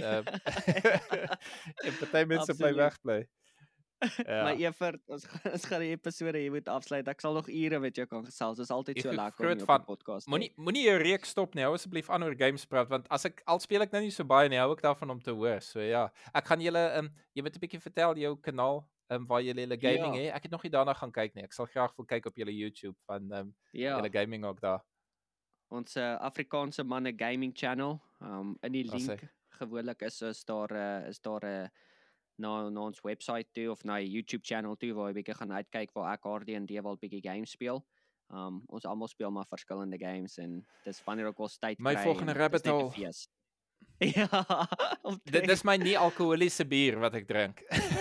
En party mense bly Absoluut. wegbly. Maar Ja. Evert, ons gaan die episode hier moet afsluit. Ek sal nog ure met jou kan gesels. Dit is altyd so Ek lekker groot om jou van- op 'n podcast. Moenie jou reek stop nie. Hou asseblief aan oor games praat want al speel ek nou nie so baie nie, hou ek daarvan om te hoor. So ja, ek gaan julle jy moet 'n bietjie vertel jou kanaal waar julle julle gaming Ja. het. Ek het nog nie daarna gaan kyk nie. Ek sal graag wil kyk op julle YouTube van Ja, julle gaming ook daar. ons Afrikaanse manne gaming channel. In die Daar sê. link gewoonlik is daar na ons website toe of na die YouTube channel toe waar jy bietjie gaan uitkyk waar ek RD&D wil bietjie games speel. Ons almal speel maar verskillende games en dis wanneer ook ons tyd My kry. volgende en rabbit dis net 'n hole. fees. Ja, Dit is my nie alkoholiese bier wat ek drink.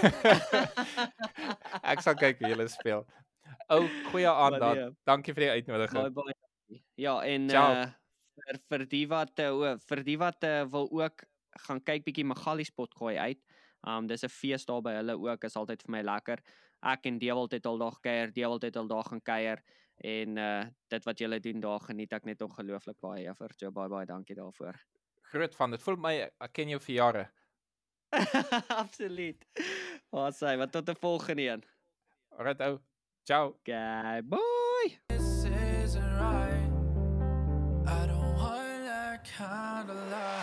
Ek sal kyk hoe julle speel. Goeie aand Maar dan. nee. Dankie vir die uitnodiging. Baie dankie. Ja, en Ciao. vir die wat wil ook gaan kyk bietjie Magali Spot gooi uit. Dis 'n fees daar by hulle ook, is altyd vir my lekker. Ek en Dewald het al daar gekuier, Dewald het al daar gaan kuier en dit wat julle doen daar geniet ek net ongelooflik baie. Evert, so baie dankie daarvoor. Groot van. Dit voel my ek ken jou vir jare. Absoluut. Wat tot 'n volgende een. Alright ou. Ciao. Okay, bye. This isn't right. I don't want that kind of life.